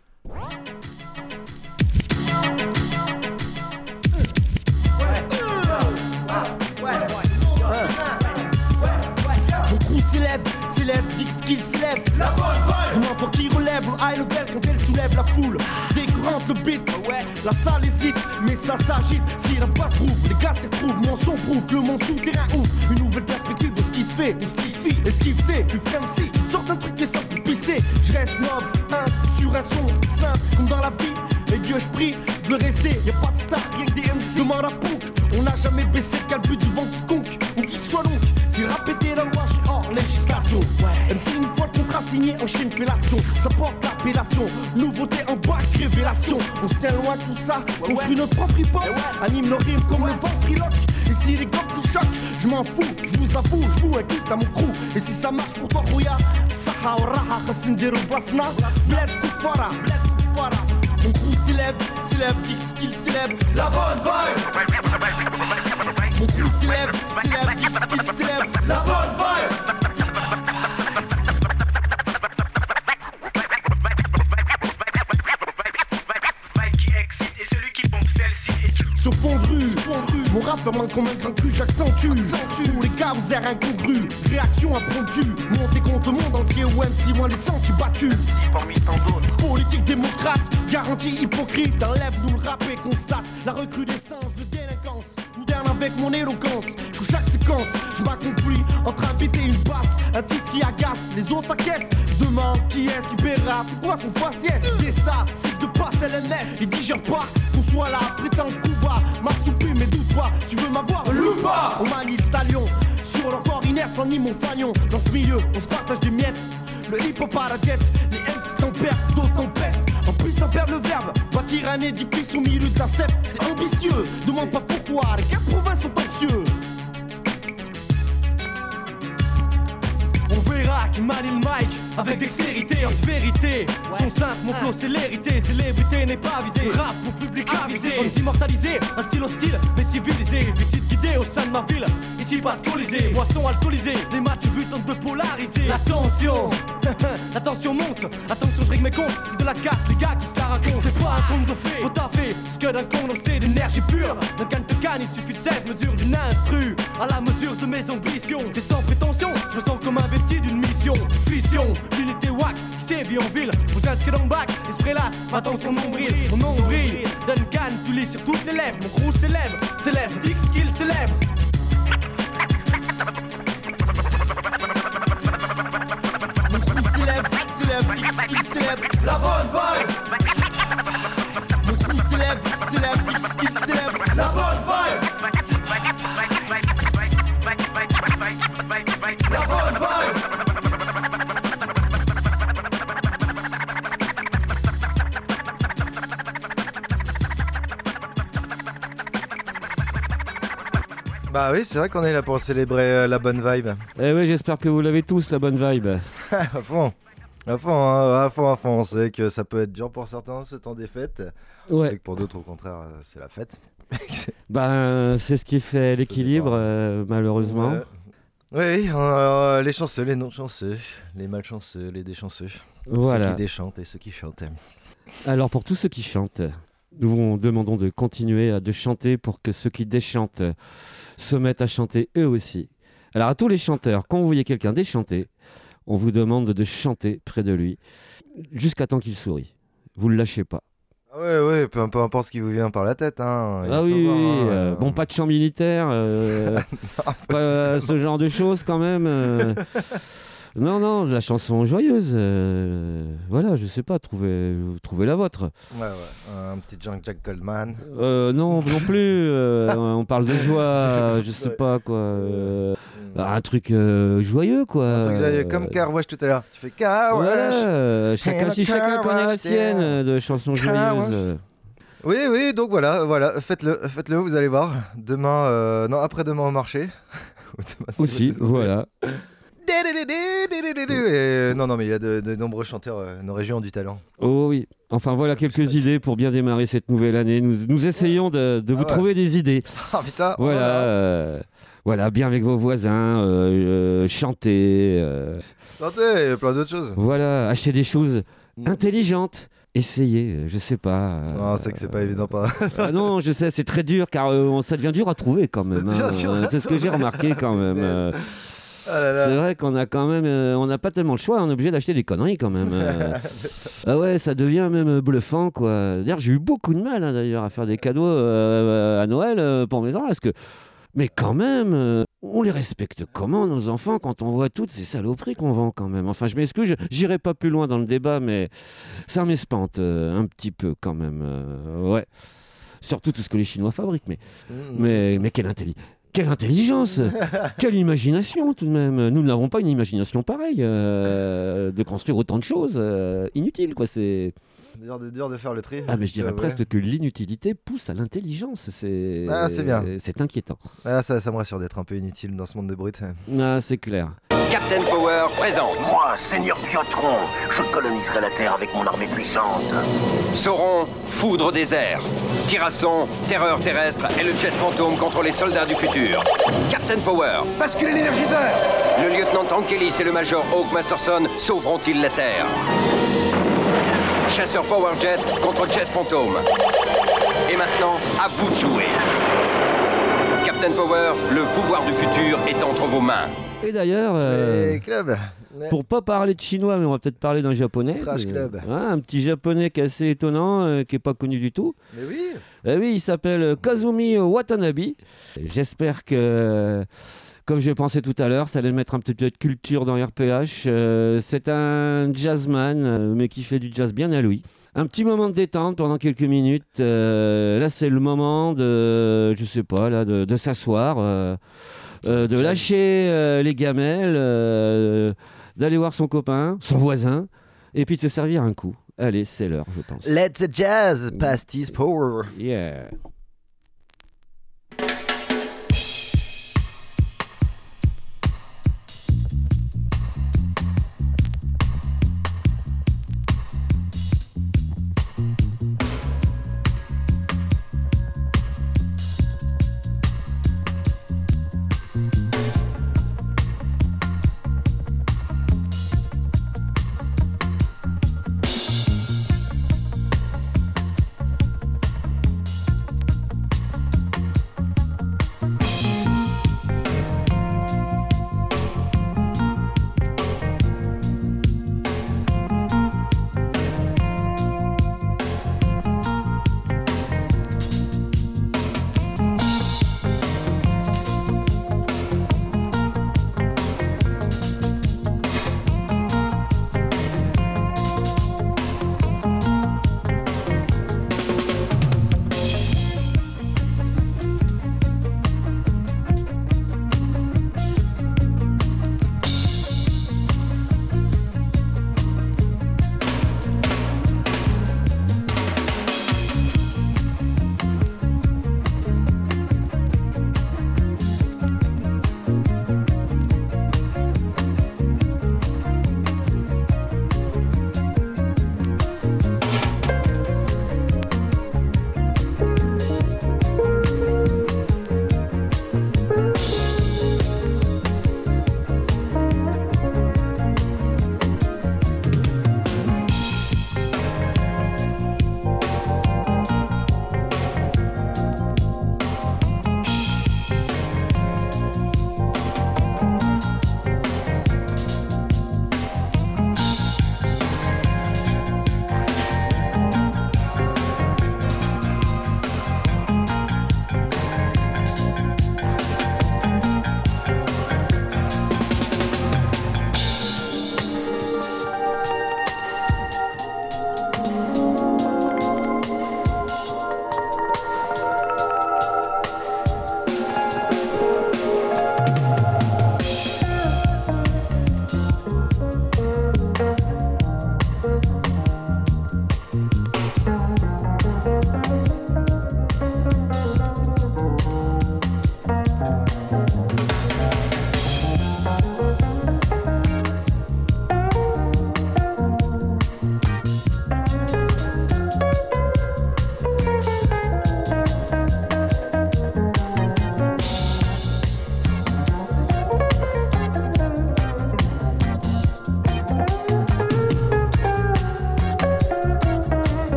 Mon crew s'élève, s'élève, dit ce qu'il s'élève. La bonne vibe. Demande toi qui relève le high level quand elle soulève la foule. Décourante le beat, ouais, la salle hésite, mais ça s'agite. Si la base trouve, les gars s'y retrouvent, mon son prouve que le monde souterrain ouvre une nouvelle perspective de ce qui se fait, de ce qui se fit, et ce qui c'est, plus fancy. Sort un truc qui est simple pour pisser. Je reste noble, hein, sur un son simple, comme dans la vie. Et Dieu, je prie de le rester. Y'a pas de star, rien que des M C. Demande à Punk, on n'a jamais baissé le calbut devant quiconque, ou qui que soit donc. Si le rap était la loi, je suis hors législation. M C une fois le contrat signé, enchaîne fellation. Ça porte l'appellation, nouveauté en bac, révélation. On se tient loin de tout ça, construit notre propre hip-hop. Anime nos rimes comme le ventriloque. Et si les gars qui choquent, je m'en fous, je vous avoue, je vous écoute à mon crew. Et si ça marche pour toi, Rouya, Saha Raha, Khassindir Basna, Bled Koufara, Bled Koufara. Mon crew s'élève, s'élève, dit ce qu'il s'élève. La bonne vibe. Mon crew s'élève, s'élève, dit ce qu'il s'élève. La bonne vibe. Sur fond de rue, mon rap fait moins comme un grand cru, j'accentue. Tous les gars vous êtes incongrus, réaction impromptue. Montez contre le monde entier, ou M C moins les sentiers battus. Parmi tant d'autres. Politique démocrate, garantie hypocrite. Enlève-nous le rap et constate la recrudescence de délinquance. Moderne avec mon éloquence, je chaque séquence, je m'accomplis en train de péter une basse. Un titre qui agace, les autres acquiescent. Je demande qui est-ce qui paiera, c'est quoi son faciès? C'est ça, c'est de passe L M S. Il digère pas qu'on soit là, prétend coup bas. Marsoupi, mais doute pas, tu veux m'avoir, loupe pas. On manie le talion, sur leur corps inerte, sans ni mon fagnon. Dans ce milieu, on se partage des miettes. Le hip hop à la tête, les M C t'en perdent, d'autres t'en peste. En plus d'en perdre le verbe, bâtir un édifice au milieu de la steppe, c'est ambitieux. Demande pas pourquoi, les quatre-vingts sont anxieux. On verra qui manie le mic avec dextérité, en vérité. Son simple, mon flow c'est l'hérité. Célébrité n'est pas visée, rap pour public avisé. On est immortalisé, un style hostile mais civilisé. Visite guidée au sein de ma ville, ici pas de colisée. Boisson alcoolisée, les matchs vus tentent de polariser. La tension, la tension monte. Attention je règle mes comptes, de la carte les gars qui se la racontent. C'est pas un conte de fées, faut taffer ce que d'un condensé d'énergie pure. D'un canne de canne, il suffit de seize mesures d'une instru. À la mesure de mes ambitions, et sans prétention, je me sens comme investi d'une mission. Fission, l'unité wack qui sévit en ville. Vous inscrivez dans le bac, esprit las, attention nombril. Mon nombril, Duncan, tu lis sur toutes les lèvres. Mon crew célèbre, célèbre, dit qu'il célèbre. Mon crew célèbre, célèbre, dit qu'il célèbre. La bonne vibe. Mon crew célèbre, célèbre, dit qu'il célèbre. La bonne vibe. La bonne vibe. Bah oui, c'est vrai qu'on est là pour célébrer euh, la bonne vibe. Eh oui, j'espère que vous l'avez tous, la bonne vibe. À fond, à fond, hein, à fond, à fond. On sait que ça peut être dur pour certains ce temps des fêtes. Ouais. On sait que pour d'autres, au contraire, euh, c'est la fête. Ben, c'est ce qui fait l'équilibre, euh, malheureusement. Ouais. Oui, euh, les chanceux, les non-chanceux, les malchanceux, les déchanceux. Voilà. Ceux qui déchantent et ceux qui chantent. Alors, pour tous ceux qui chantent, nous vous demandons de continuer à de chanter pour que ceux qui déchantent se mettent à chanter eux aussi. Alors, à tous les chanteurs, quand vous voyez quelqu'un déchanter, on vous demande de chanter près de lui jusqu'à temps qu'il sourit. Vous ne le lâchez pas. Ah ouais, ouais, peu, peu importe ce qui vous vient par la tête. Hein. Ah oui, voir, oui. Hein, euh, bon, pas de chant militaire, euh, non, pas euh, ce genre de choses quand même. Euh... Non, non, la chanson joyeuse. Euh... Voilà, je sais pas, trouvez, trouvez la vôtre. Ouais, ouais, un petit Jean-Jack Goldman. Euh, non, non plus. Euh, on parle de joie, je sais pas quoi. Euh... Un truc euh, joyeux, quoi. Un truc joyeux, comme Car Wash tout à l'heure. Tu fais Car Wash. Voilà, chacun, si chacun connaît la sienne euh, de chansons joyeuses. Oui, oui, donc voilà, voilà, faites-le, faites-le, vous allez voir. Demain, euh, non, après-demain au marché. Demain, aussi, voilà. Et, non, non, mais il y a de, de nombreux chanteurs, euh, nos régions ont du talent. Oh oui, enfin voilà quelques idées pour bien démarrer cette nouvelle année. Nous, nous essayons de, de vous ah ouais. trouver des idées. Ah putain, voilà, euh, voilà, bien avec vos voisins, euh, euh, chanter. Euh, chanter, plein d'autres choses. Voilà, acheter des choses intelligentes. Essayez, je sais pas. Non, c'est que c'est pas évident pas. Ah non, je sais, c'est très dur car euh, ça devient dur à trouver quand même. Hein. C'est ce que j'ai remarqué quand même. Euh, Ah là là. C'est vrai qu'on a quand même, euh, on n'a pas tellement le choix, on est obligé d'acheter des conneries quand même. Euh. Ah ouais, ça devient même bluffant quoi. D'ailleurs, j'ai eu beaucoup de mal hein, d'ailleurs à faire des cadeaux euh, à Noël euh, pour mes enfants, parce que, mais quand même, euh, on les respecte comment nos enfants quand on voit toutes ces saloperies qu'on vend quand même. Enfin, je m'excuse, j'irai pas plus loin dans le débat, mais ça m'espante euh, un petit peu quand même. Euh, ouais, surtout tout ce que les Chinois fabriquent, mais, mmh. mais, mais quelle intelligence. Quelle intelligence, quelle imagination tout de même. Nous n'avons pas une imagination pareille euh, de construire autant de choses euh, inutiles quoi. C'est dur de, dur de faire le tri. Ah mais je dirais euh, presque ouais. que l'inutilité pousse à l'intelligence. C'est ah, c'est bien. C'est inquiétant. Ah, ça, ça me rassure d'être un peu inutile dans ce monde de brut. Ah c'est clair. Captain Power présente. Moi, Seigneur Biotron, je coloniserai la Terre avec mon armée puissante. Sauron, foudre des airs. Tyrasson, terreur terrestre et le jet fantôme contre les soldats du futur. Captain Power. Basculez l'énergiseur. Le lieutenant Tankelis et le major Hawk Masterson sauveront-ils la Terre? Chasseur Powerjet contre jet fantôme. Et maintenant, à vous de jouer. Captain Power, le pouvoir du futur est entre vos mains. Et d'ailleurs, euh, club. pour pas parler de chinois, mais on va peut-être parler d'un japonais. Trash Club. Euh, hein, un petit japonais qui est assez étonnant, euh, qui est pas connu du tout. Mais oui. Eh oui, il s'appelle Kazumi Watanabe. J'espère que, comme je pensais tout à l'heure, ça allait mettre un petit peu de culture dans R P H. Euh, c'est un jazzman, euh, mais qui fait du jazz bien à lui. Un petit moment de détente pendant quelques minutes. Euh, là, c'est le moment de, je sais pas, là, de, de s'asseoir. Euh, Euh, de lâcher euh, les gamelles, euh, d'aller voir son copain, son voisin, et puis de se servir un coup. allez, c'est l'heure, je pense. Let the jazz pass this power. Yeah.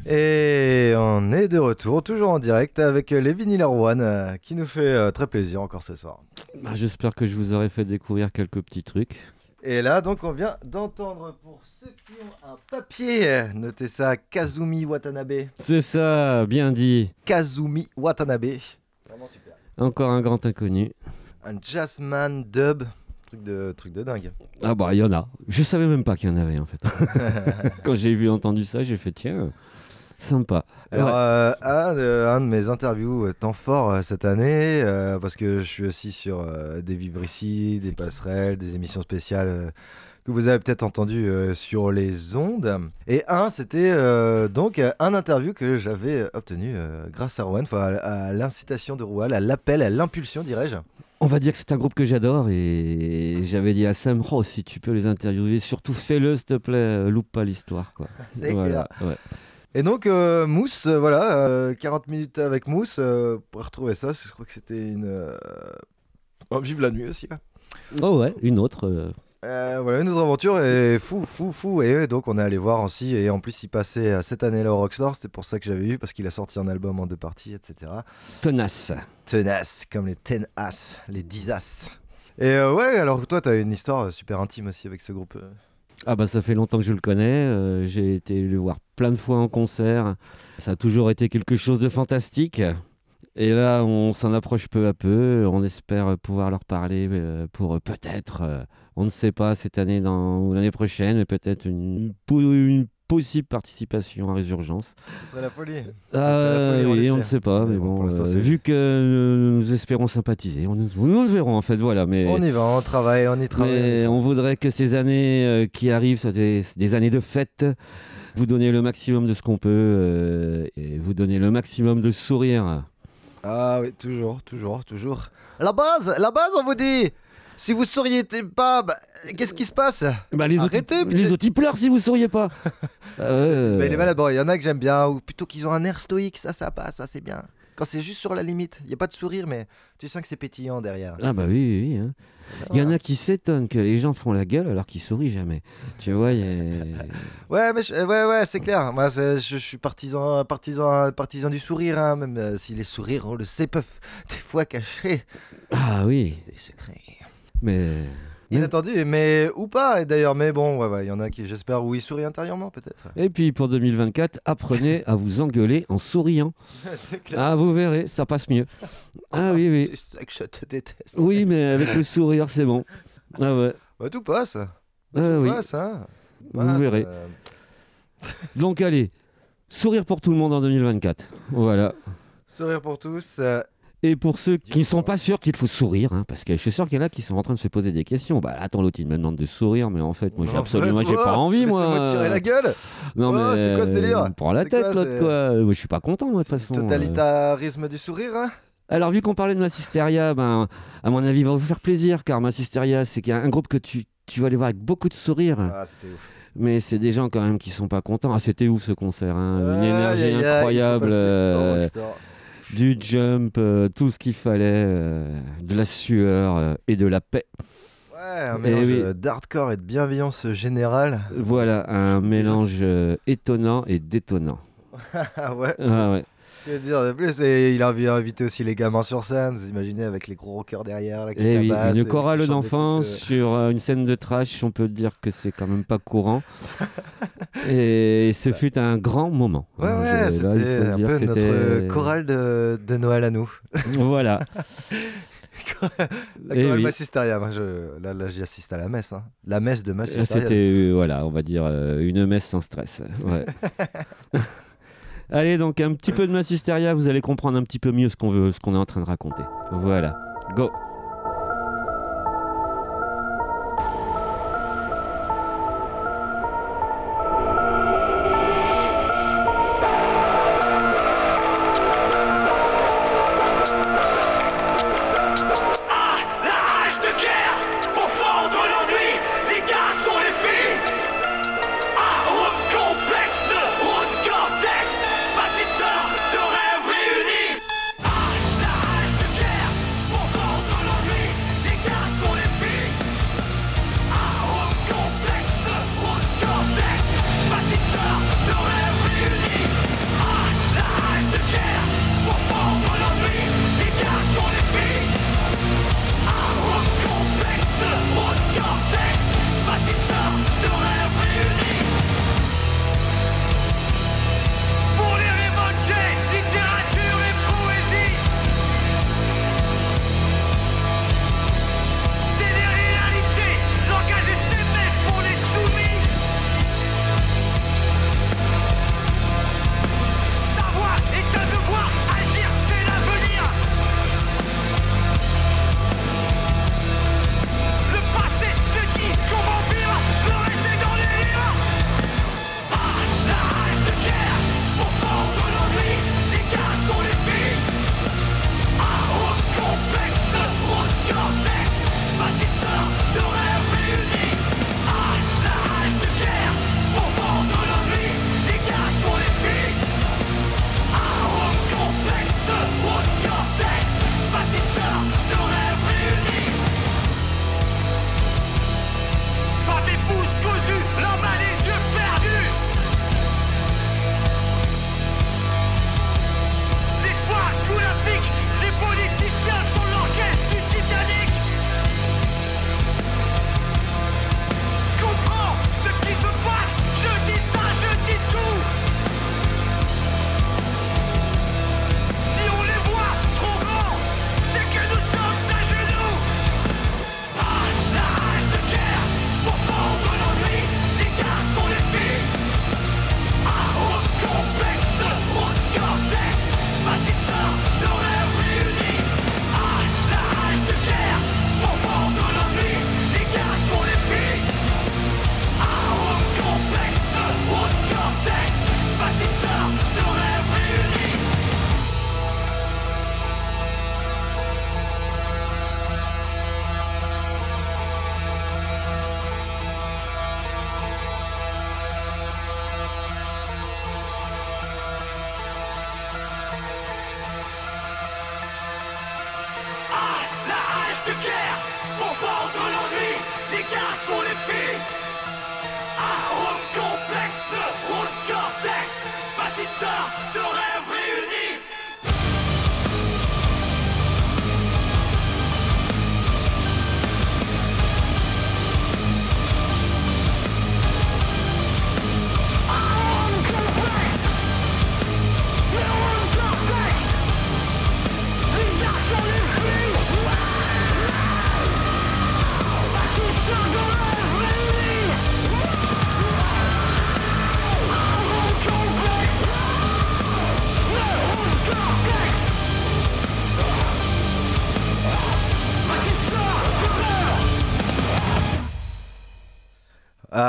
Et on est de retour, toujours en direct avec les vinyles Erwan, euh, qui nous fait euh, très plaisir encore ce soir. Bah, j'espère que je vous aurai fait découvrir quelques petits trucs. Et là, donc, on vient d'entendre, pour ceux qui ont un papier, notez ça, Kazumi Watanabe. C'est ça, bien dit. Kazumi Watanabe. Vraiment super. Encore un grand inconnu. Un jazzman dub. Truc de, truc de dingue. Ah bah, il y en a. Je savais même pas qu'il y en avait, en fait. Quand j'ai vu, entendu ça, j'ai fait, tiens, sympa. Alors, Ouais. euh, un, de, un de mes interviews euh, temps fort euh, cette année, euh, parce que je suis aussi sur euh, des vivres ici, des passerelles, des émissions spéciales euh, que vous avez peut-être entendues euh, sur les ondes. Et un, c'était euh, donc euh, un interview que j'avais obtenu euh, grâce à Rowan, enfin à, à l'incitation de Roual, à l'appel, à l'impulsion, dirais-je. On va dire que c'est un groupe que j'adore et j'avais dit à Sam, oh, si tu peux les interviewer, surtout fais-le, s'il te plaît, euh, loupe pas l'histoire, quoi. C'est Voilà, clair. ouais. Et donc, euh, Mousse, euh, voilà, euh, quarante minutes avec Mousse, euh, pour retrouver ça, je crois que c'était une. Euh... Oh, vive la nuit aussi, là. Oh ouais, une autre. euh, Euh, voilà, une autre aventure, et fou, fou, fou. Et donc, on est allé voir aussi, et en plus, il passait euh, cette année-là au Rockstar, c'était pour ça que j'avais vu, parce qu'il a sorti un album en deux parties, et cetera. Tenace. Tenace, comme les ten as, les dix as. Et euh, ouais, alors toi, t'as une histoire super intime aussi avec ce groupe. euh. Ah bah ça fait longtemps que je le connais, euh, j'ai été le voir plein de fois en concert, ça a toujours été quelque chose de fantastique. Et là, on s'en approche peu à peu, on espère pouvoir leur parler euh, pour euh, peut-être, euh, on ne sait pas, cette année dans, ou l'année prochaine, mais peut-être une, po- une possible participation à Résurgence. Ce serait la folie. Ce Ah, serait la folie, oui, on le ne sait pas, mais bon, bon, pour l'instant, euh, c'est- vu que euh, nous espérons sympathiser, on, nous, nous le verrons en fait, voilà. Mais, On y va, on travaille, on y travaille. mais on voudrait que ces années euh, qui arrivent soient des, des années de fête, vous donner le maximum de ce qu'on peut euh, et vous donner le maximum de sourire. Ah oui, toujours, toujours, toujours. La base, la base, on vous dit. Si vous souriez pas, bah, qu'est-ce qui se passe? Bah, les, Arrêtez, autres, les autres ils pleurent si vous souriez pas. Ah ouais. Bah, il est malade. Bon, il y en a que j'aime bien, ou plutôt qu'ils ont un air stoïque, ça, ça passe, ça c'est bien. Quand c'est juste sur la limite, il y a pas de sourire, mais tu sens que c'est pétillant derrière. Ah bah oui, oui, oui, hein. Il y en a qui s'étonnent que les gens font la gueule alors qu'ils sourient jamais. Tu vois, il y a... Ouais, mais je- ouais, ouais, c'est clair. Moi, c'est- je, je suis partisan, partisan, partisan du sourire, hein, même euh, si les sourires, on le sait, peuvent des fois cacher Ah oui. des secrets. Mais... Inattendu, mais ou pas d'ailleurs, mais bon, ouais, ouais, il y en a qui, j'espère, où ils sourient intérieurement peut-être. Et puis pour deux mille vingt-quatre, apprenez à vous engueuler en souriant. C'est clair. Ah, vous verrez, ça passe mieux. Ah oui, oui. Tu sais que je te déteste. Oui, mais avec le sourire, c'est bon. Ah ouais. Bah, tout passe. Ah Tout oui. passe, hein. Vous Voilà, verrez. ça- Donc allez, sourire pour tout le monde en deux mille vingt-quatre. Voilà. Sourire pour tous. euh, Et pour ceux qui ne sont pas sûrs qu'il faut sourire, hein, parce que je suis sûr qu'il y en a qui sont en train de se poser des questions. Bah attends, l'autre il me demande de sourire, mais en fait, moi j'ai en absolument fait, j'ai oh, pas envie, moi. laissez-moi tirer la gueule. Non Oh, mais c'est quoi ce délire il me prend la C'est tête quoi, l'autre c'est- quoi. Moi je suis pas content moi de toute façon. euh. Totalitarisme du sourire, hein. Alors vu qu'on parlait de Massisteria, ben à mon avis, il va vous faire plaisir car Massisteria c'est un groupe que tu tu vas aller voir avec beaucoup de sourire. Ah, c'était ouf. Mais c'est des gens quand même qui sont pas contents. Ah, c'était ouf ce concert, hein. Une Aïe, énergie aïe, aïe, ils sont incroyable, passés euh, au Rockstar. du jump, euh, tout ce qu'il fallait, euh, de la sueur euh, et de la paix. Ouais, un Eh mélange oui. euh, d'hardcore et de bienveillance générale. Voilà, un mélange euh, étonnant et détonnant. Ah ouais. Ah ouais. Que dire de plus? Et il a envi- invité aussi les gamins sur scène, vous imaginez, avec les gros rockers derrière là, qui Eh oui, tabassent et une qui chorale chantent des d'enfance trucs, sur euh, une scène de trash, on peut dire que c'est quand même pas courant. Et ce fut un grand moment. euh. Ouais, Hein, ouais, je- là, il c'était faut un dire peu que notre c'était- chorale de, de Noël à nous. Voilà. La Eh chorale oui. Massisteria, moi, je, là, là j'y assiste à la messe. Hein. La messe de Massisteria. C'était, euh, voilà, on va dire euh, une messe sans stress. Ouais. Allez, donc un petit peu de Massisteria, vous allez comprendre un petit peu mieux ce qu'on veut, ce qu'on est en train de raconter. Voilà, go. Ah, la hache de guerre pour fendre l'ennui, les garçons et les filles. Ah, route complexe de route cortex, bâtisseur de rêves réunis. Ah, la hache de guerre pour fendre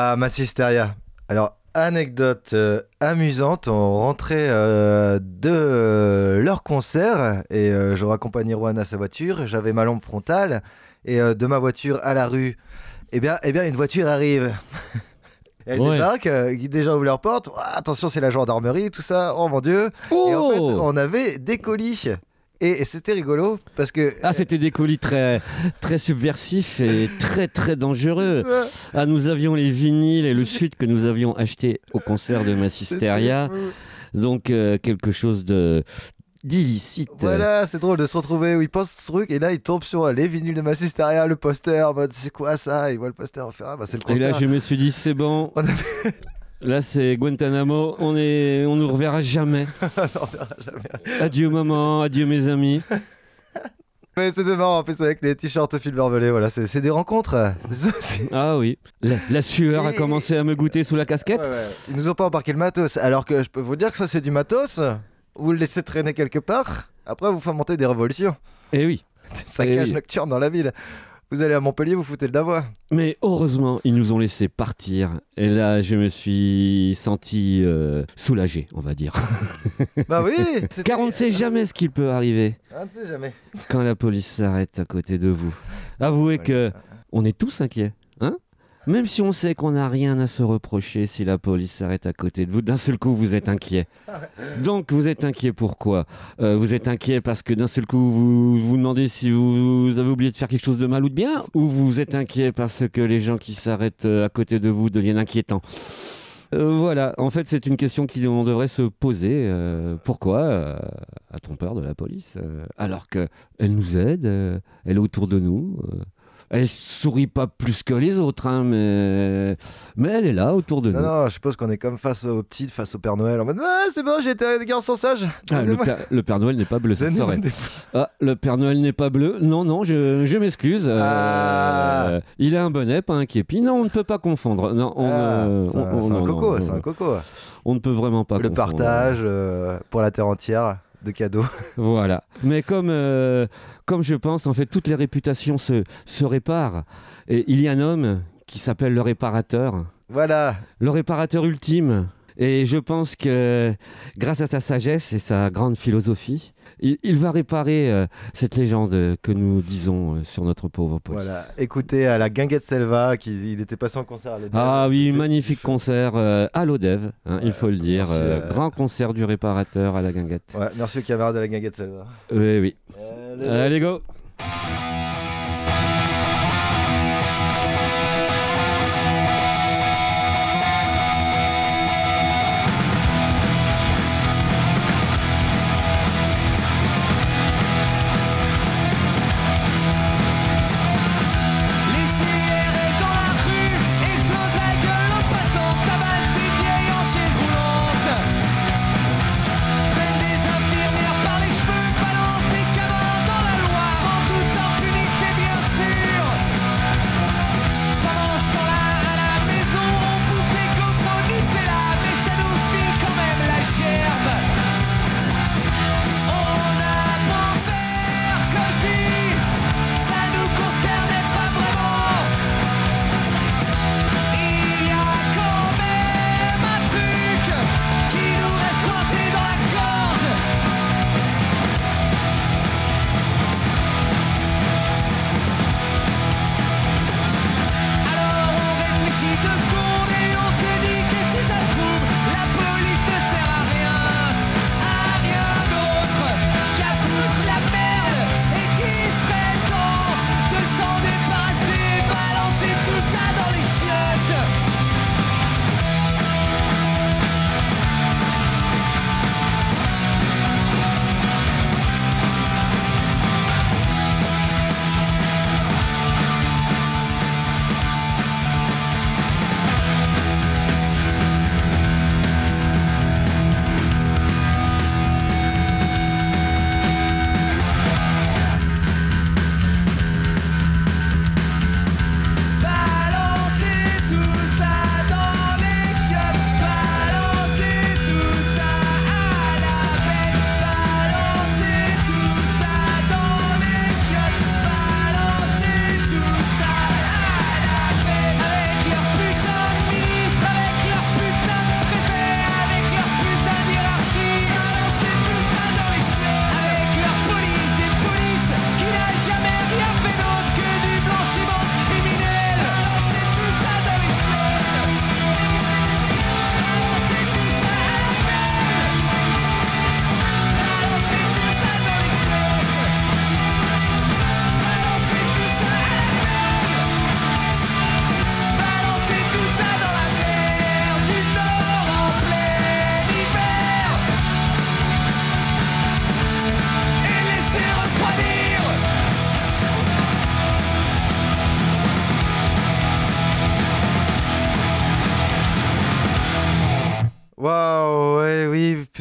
à Massisteria. Alors, anecdote euh, amusante, on rentrait euh, de euh, leur concert et euh, j'aurais accompagné Rohan à sa voiture, j'avais ma lampe frontale et euh, de ma voiture à la rue, eh bien, eh bien une voiture arrive. Elle ouais. débarque, euh, déjà ouvre leur porte, oh, attention c'est la gendarmerie, tout ça, oh mon Dieu. Oh. Et en fait, on avait des colis. Et c'était rigolo parce que... Ah, c'était des colis très, très subversifs et très très dangereux. Ah, nous avions les vinyles et le suite que nous avions acheté au concert de Massisteria. Donc euh, quelque chose de... d'illicite. Voilà, c'est drôle de se retrouver où il pense ce truc et là il tombe sur les vinyles de Massisteria, le poster, en mode c'est quoi ça? Il voit le poster, on fait ah bah c'est le concert. Et là je me suis dit c'est bon. On avait... Là, c'est Guantanamo, on est, on nous reverra jamais. On reverra jamais. Adieu maman, adieu mes amis. Mais c'était marrant en plus avec les t-shirts fil barbelé, voilà, c'est, c'est des rencontres. Ah oui, la, la sueur et... a commencé à me goûter sous la casquette. Ouais, ouais. Ils nous ont pas embarqué le matos, alors que je peux vous dire que ça c'est du matos. Vous le laissez traîner quelque part, après vous fomentez des révolutions. Eh oui. Des saccages oui. nocturnes dans la ville. Vous allez à Montpellier, vous foutez le Davois. Mais heureusement, ils nous ont laissé partir. Et là, je me suis senti euh, soulagé, on va dire. Bah oui. Car on ne sait jamais ce qui peut arriver. On ne sait jamais. Quand la police s'arrête à côté de vous. Avouez que on est tous inquiets, hein ? Même si on sait qu'on n'a rien à se reprocher, si la police s'arrête à côté de vous, d'un seul coup, vous êtes inquiet. Donc, vous êtes inquiet pourquoi ? euh, Vous êtes inquiet parce que d'un seul coup, vous vous demandez si vous, vous avez oublié de faire quelque chose de mal ou de bien ? Ou vous êtes inquiet parce que les gens qui s'arrêtent à côté de vous deviennent inquiétants ? Euh, voilà, en fait, c'est une question qu'on devrait se poser. Euh, pourquoi euh, a-t-on peur de la police euh, alors qu'elle nous aide, euh, elle est autour de nous euh, Elle sourit pas plus que les autres, hein, mais... mais elle est là, autour de non, nous. Non, je suppose qu'on est comme face aux petites, face au Père Noël, en mode « Ah, c'est bon, j'ai été un garçon sage !» ah, le, père, le Père Noël n'est pas bleu, ça se saurait. Ah, le Père Noël n'est pas bleu. Non, non, je, je m'excuse. Ah. Euh, il a un bonnet, pas un képi. Non, on ne peut pas confondre. Non, on, ah, euh, c'est un, on, c'est non, un coco, non, c'est un coco. On ne peut vraiment pas le confondre. Le partage euh, pour la terre entière. De cadeaux. Voilà. Mais comme, euh, comme je pense, en fait, toutes les réputations se, se réparent. Et il y a un homme qui s'appelle le réparateur. Voilà. Le réparateur ultime. Et je pense que grâce à sa sagesse et sa grande philosophie, il, il va réparer euh, cette légende que nous disons euh, sur notre pauvre police. Voilà, écoutez à la Guinguette Selva, qui, il était passé en concert à l'O D E V. Ah oui, magnifique concert euh, à l'O D E V, hein, ouais, il faut le dire. Merci, euh, euh... Grand concert du réparateur à la Guinguette. Ouais, merci aux camarades de la Guinguette Selva. Oui, oui. Allez, Allez go. Traîne des infirmières par les cheveux, balance des camarades dans la Loire en toute impunité.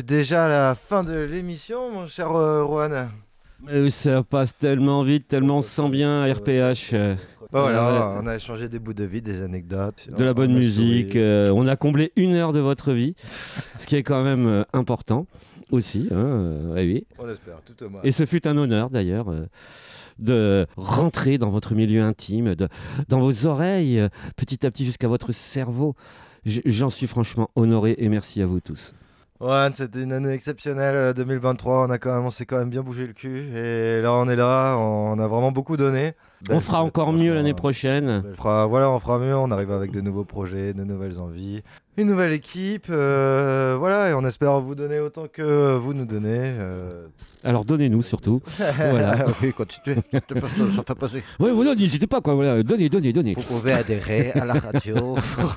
déjà à la fin de l'émission, mon cher euh, Rohan. Mais ça passe tellement vite, tellement on se sent bien à R P H. euh, Bah voilà, ouais. on a échangé des bouts de vie, des anecdotes. De la bonne on a musique, souri. euh, on a comblé une heure de votre vie, ce qui est quand même euh, important aussi. Hein, euh, ouais, oui. On espère, tout au moins. Et ce fut un honneur d'ailleurs euh, de rentrer dans votre milieu intime, de, dans vos oreilles, euh, petit à petit jusqu'à votre cerveau. J- J'en suis franchement honoré et merci à vous tous. Ouais, c'était une année exceptionnelle, euh, deux mille vingt-trois, on, a quand même, on s'est quand même bien bougé le cul, et là on est là, on a vraiment beaucoup donné. On fera encore mieux l'année prochaine. On fera, voilà, on fera mieux, on arrive avec de nouveaux projets, de nouvelles envies, une nouvelle équipe, euh, voilà, et on espère vous donner autant que vous nous donnez. euh. Alors donnez-nous surtout. Voilà. Oui, continuez, ça fait passer. Ouais, voilà, n'hésitez pas, quoi. Voilà. Donnez, donnez, donnez. Vous pouvez adhérer à la radio.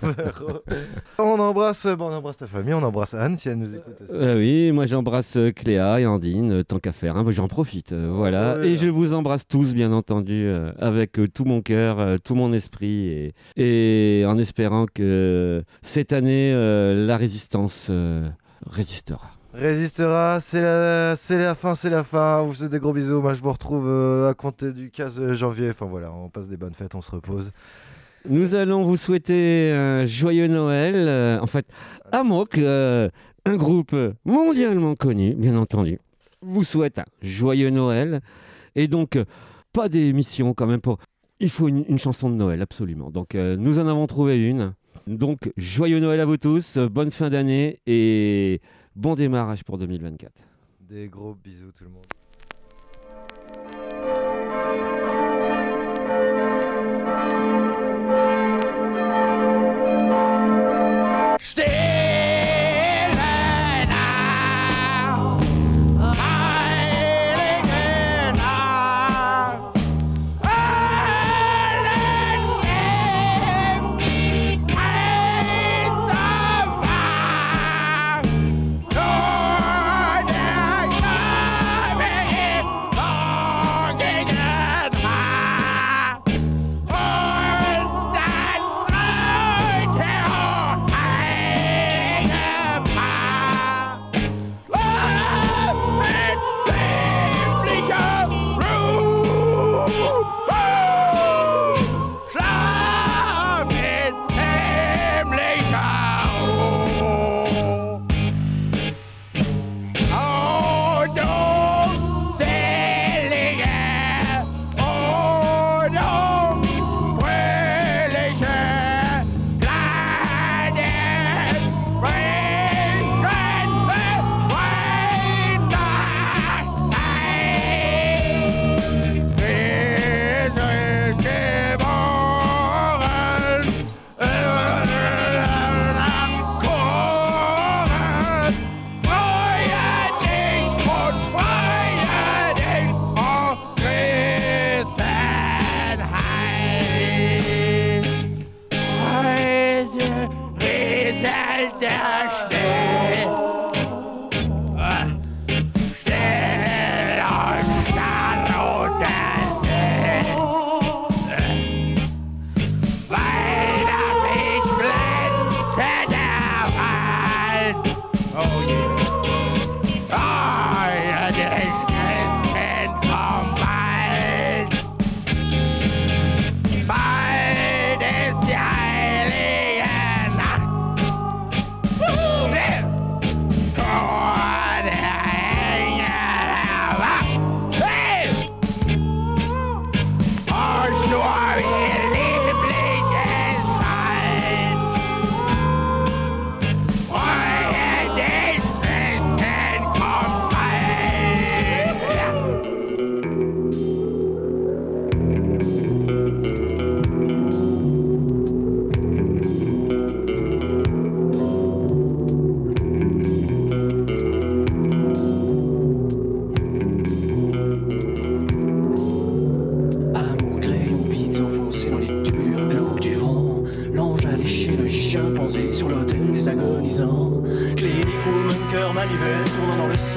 on embrasse, bon, on embrasse ta famille, on embrasse Anne si elle nous écoute aussi. Euh, oui, moi j'embrasse euh, Cléa et Andine, euh, tant qu'à faire, hein, moi, j'en profite, euh, voilà. Ouais. Et je vous embrasse tous, bien entendu, euh, avec euh, tout mon cœur, euh, tout mon esprit, et, et en espérant que cette année, euh, la résistance euh, résistera. Résistera, c'est la, c'est la fin, c'est la fin. Vous faites des gros bisous. Moi, je vous retrouve euh, à compter du quinze janvier. Enfin voilà, on passe des bonnes fêtes, on se repose. Nous allons vous souhaiter un joyeux Noël. euh, en fait, Amok, euh, un groupe mondialement connu, bien entendu, vous souhaite un joyeux Noël. Et donc, euh, pas d'émission quand même pour... Il faut une, une chanson de Noël, absolument. Donc, euh, nous en avons trouvé une. Donc, joyeux Noël à vous tous, euh, bonne fin d'année et bon démarrage pour deux mille vingt-quatre. Des gros bisous tout le monde.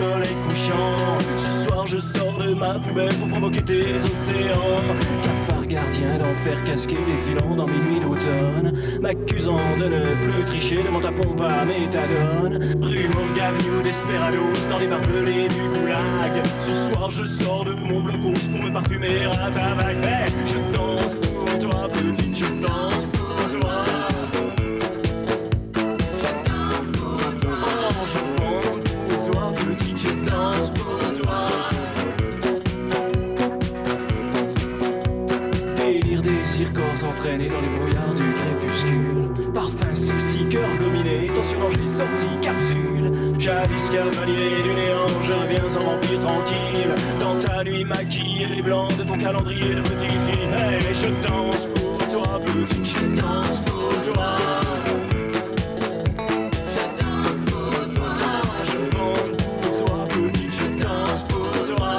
Ce soir je sors de ma poubelle pour provoquer tes océans. Cafard gardien d'enfer casqué défilant dans minuit d'automne, m'accusant de ne plus tricher devant ta pompe à méthadone. Rue Morgue Avenue Desperados, dans les barbelés du goulag. Ce soir je sors de mon blocos pour me parfumer à tabac. Hey, je danse pour toi petite, je danse pour toi. Je danse pour toi. Oh, je bande pour toi petite, je danse pour toi. Délire, désir, corps entraîné dans les brouillards du crépuscule. Parfum sexy, cœur gominé, tension danger, sortie capsule. Jadis cavalier du néant, je reviens en vampire tranquille. Dans ta nuit maquillée, les blancs de ton calendrier de petite fille. Hey, je danse pour toi, petite, je danse pour toi. Je danse pour toi. Je bande pour toi, petite, je danse pour toi.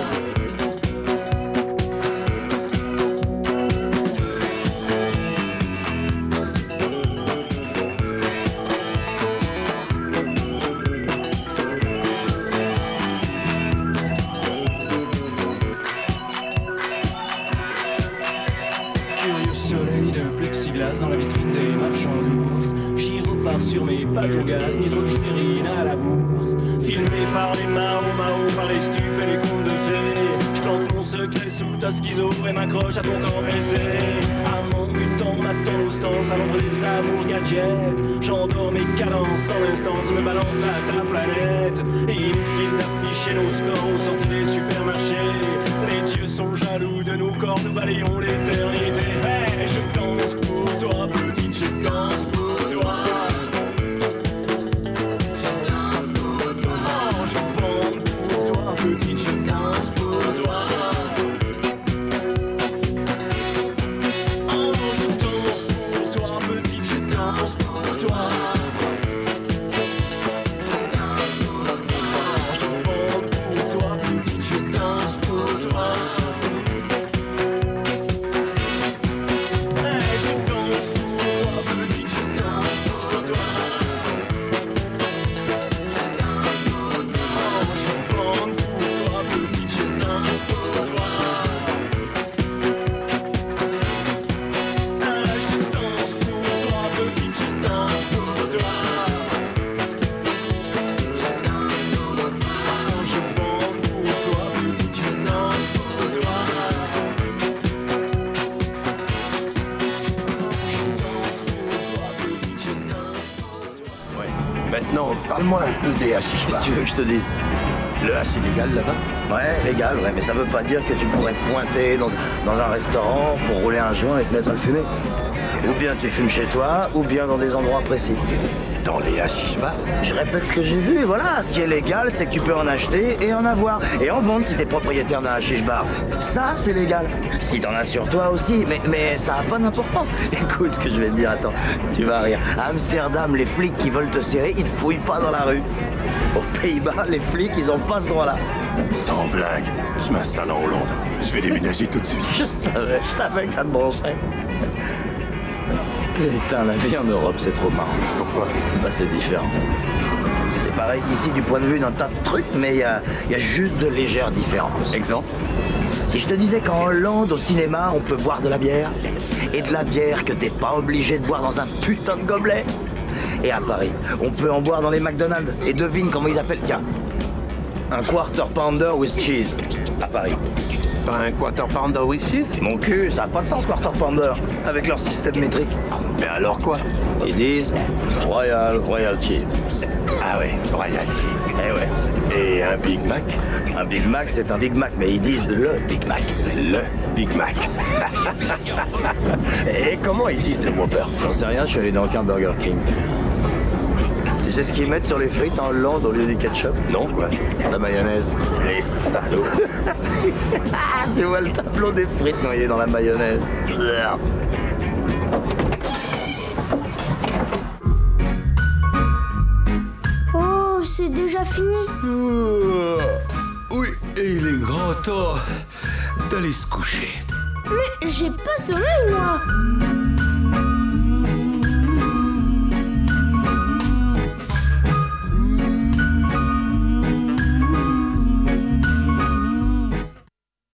Dans la vitrine des marchands d'ours, gyrophare sur mes pâtes au gaz, nitroglycérine à la bourse. Filmé par les Mao Mao, par les stupes et les contes de fées. J'plante mon secret sous ta schizo et m'accroche à ton corps baissé. À mon mutant, ma tendance à l'ombre des amours gadgets. J'endors mes cadences en instance, me balance à ta planète. Inutile d'afficher nos scores aux sorties des supermarchés. Les dieux sont jaloux de nos corps, nous balayons l'éternité. Hey, je danse pour toi, petite, je danse pour toi. Je danse pour toi. Oh, je bande pour toi, petite, je danse pour toi. Oh, je danse pour toi, petite, je danse pour toi. Je danse pour toi. Oh, je bande pour toi, petite, je danse pour toi. Parle-moi un peu des hashish bars. Qu'est-ce que tu veux que je te dise? Le hash est légal là-bas? Ouais, légal, ouais, mais ça veut pas dire que tu pourrais te pointer dans, dans un restaurant pour rouler un joint et te mettre à le fumer. Ou bien tu fumes chez toi, ou bien dans des endroits précis. Dans les hashish bars? Je répète ce que j'ai vu, voilà. Ce qui est légal, c'est que tu peux en acheter et en avoir. Et en vendre si t'es propriétaire d'un hashish bar. Ça, c'est légal. Si t'en as sur toi aussi, mais, mais ça a pas d'importance. Écoute ce que je vais te dire, attends, tu vas rire. À Amsterdam, les flics qui veulent te serrer, ils te fouillent pas dans la rue. Aux Pays-Bas, les flics, ils ont pas ce droit-là. Sans blague, je m'installe en Hollande. Je vais déménager tout de suite. Je savais, je savais que ça te brancherait. Putain, la vie en Europe, c'est trop marrant. Pourquoi? Bah, c'est différent. C'est pareil qu'ici du point de vue d'un tas de trucs, mais il y a, y a juste de légères différences. Exemple? Si je te disais qu'en Hollande, au cinéma, on peut boire de la bière, et de la bière que t'es pas obligé de boire dans un putain de gobelet. Et à Paris, on peut en boire dans les McDonald's, et devine comment ils appellent, tiens, un quarter pounder with cheese, à Paris. Pas un quarter pounder with cheese? Mon cul, ça a pas de sens, quarter pounder, avec leur système métrique. Mais alors quoi? Ils disent Royal, Royal Cheese. Ah ouais, Royal Cheese. Eh ouais. Et un Big Mac? Un Big Mac, c'est un Big Mac, mais ils disent le Big Mac. Le Big Mac. Et comment ils disent le Whopper? J'en sais rien, je suis allé dans aucun Burger King. Tu sais ce qu'ils mettent sur les frites en Hollande au lieu du ketchup? Non, quoi? La mayonnaise. Les salauds. Tu vois le tableau des frites noyées dans la mayonnaise. Oh, c'est déjà fini. Euh, oui, et il est grand temps d'aller se coucher. Mais j'ai pas sommeil, moi.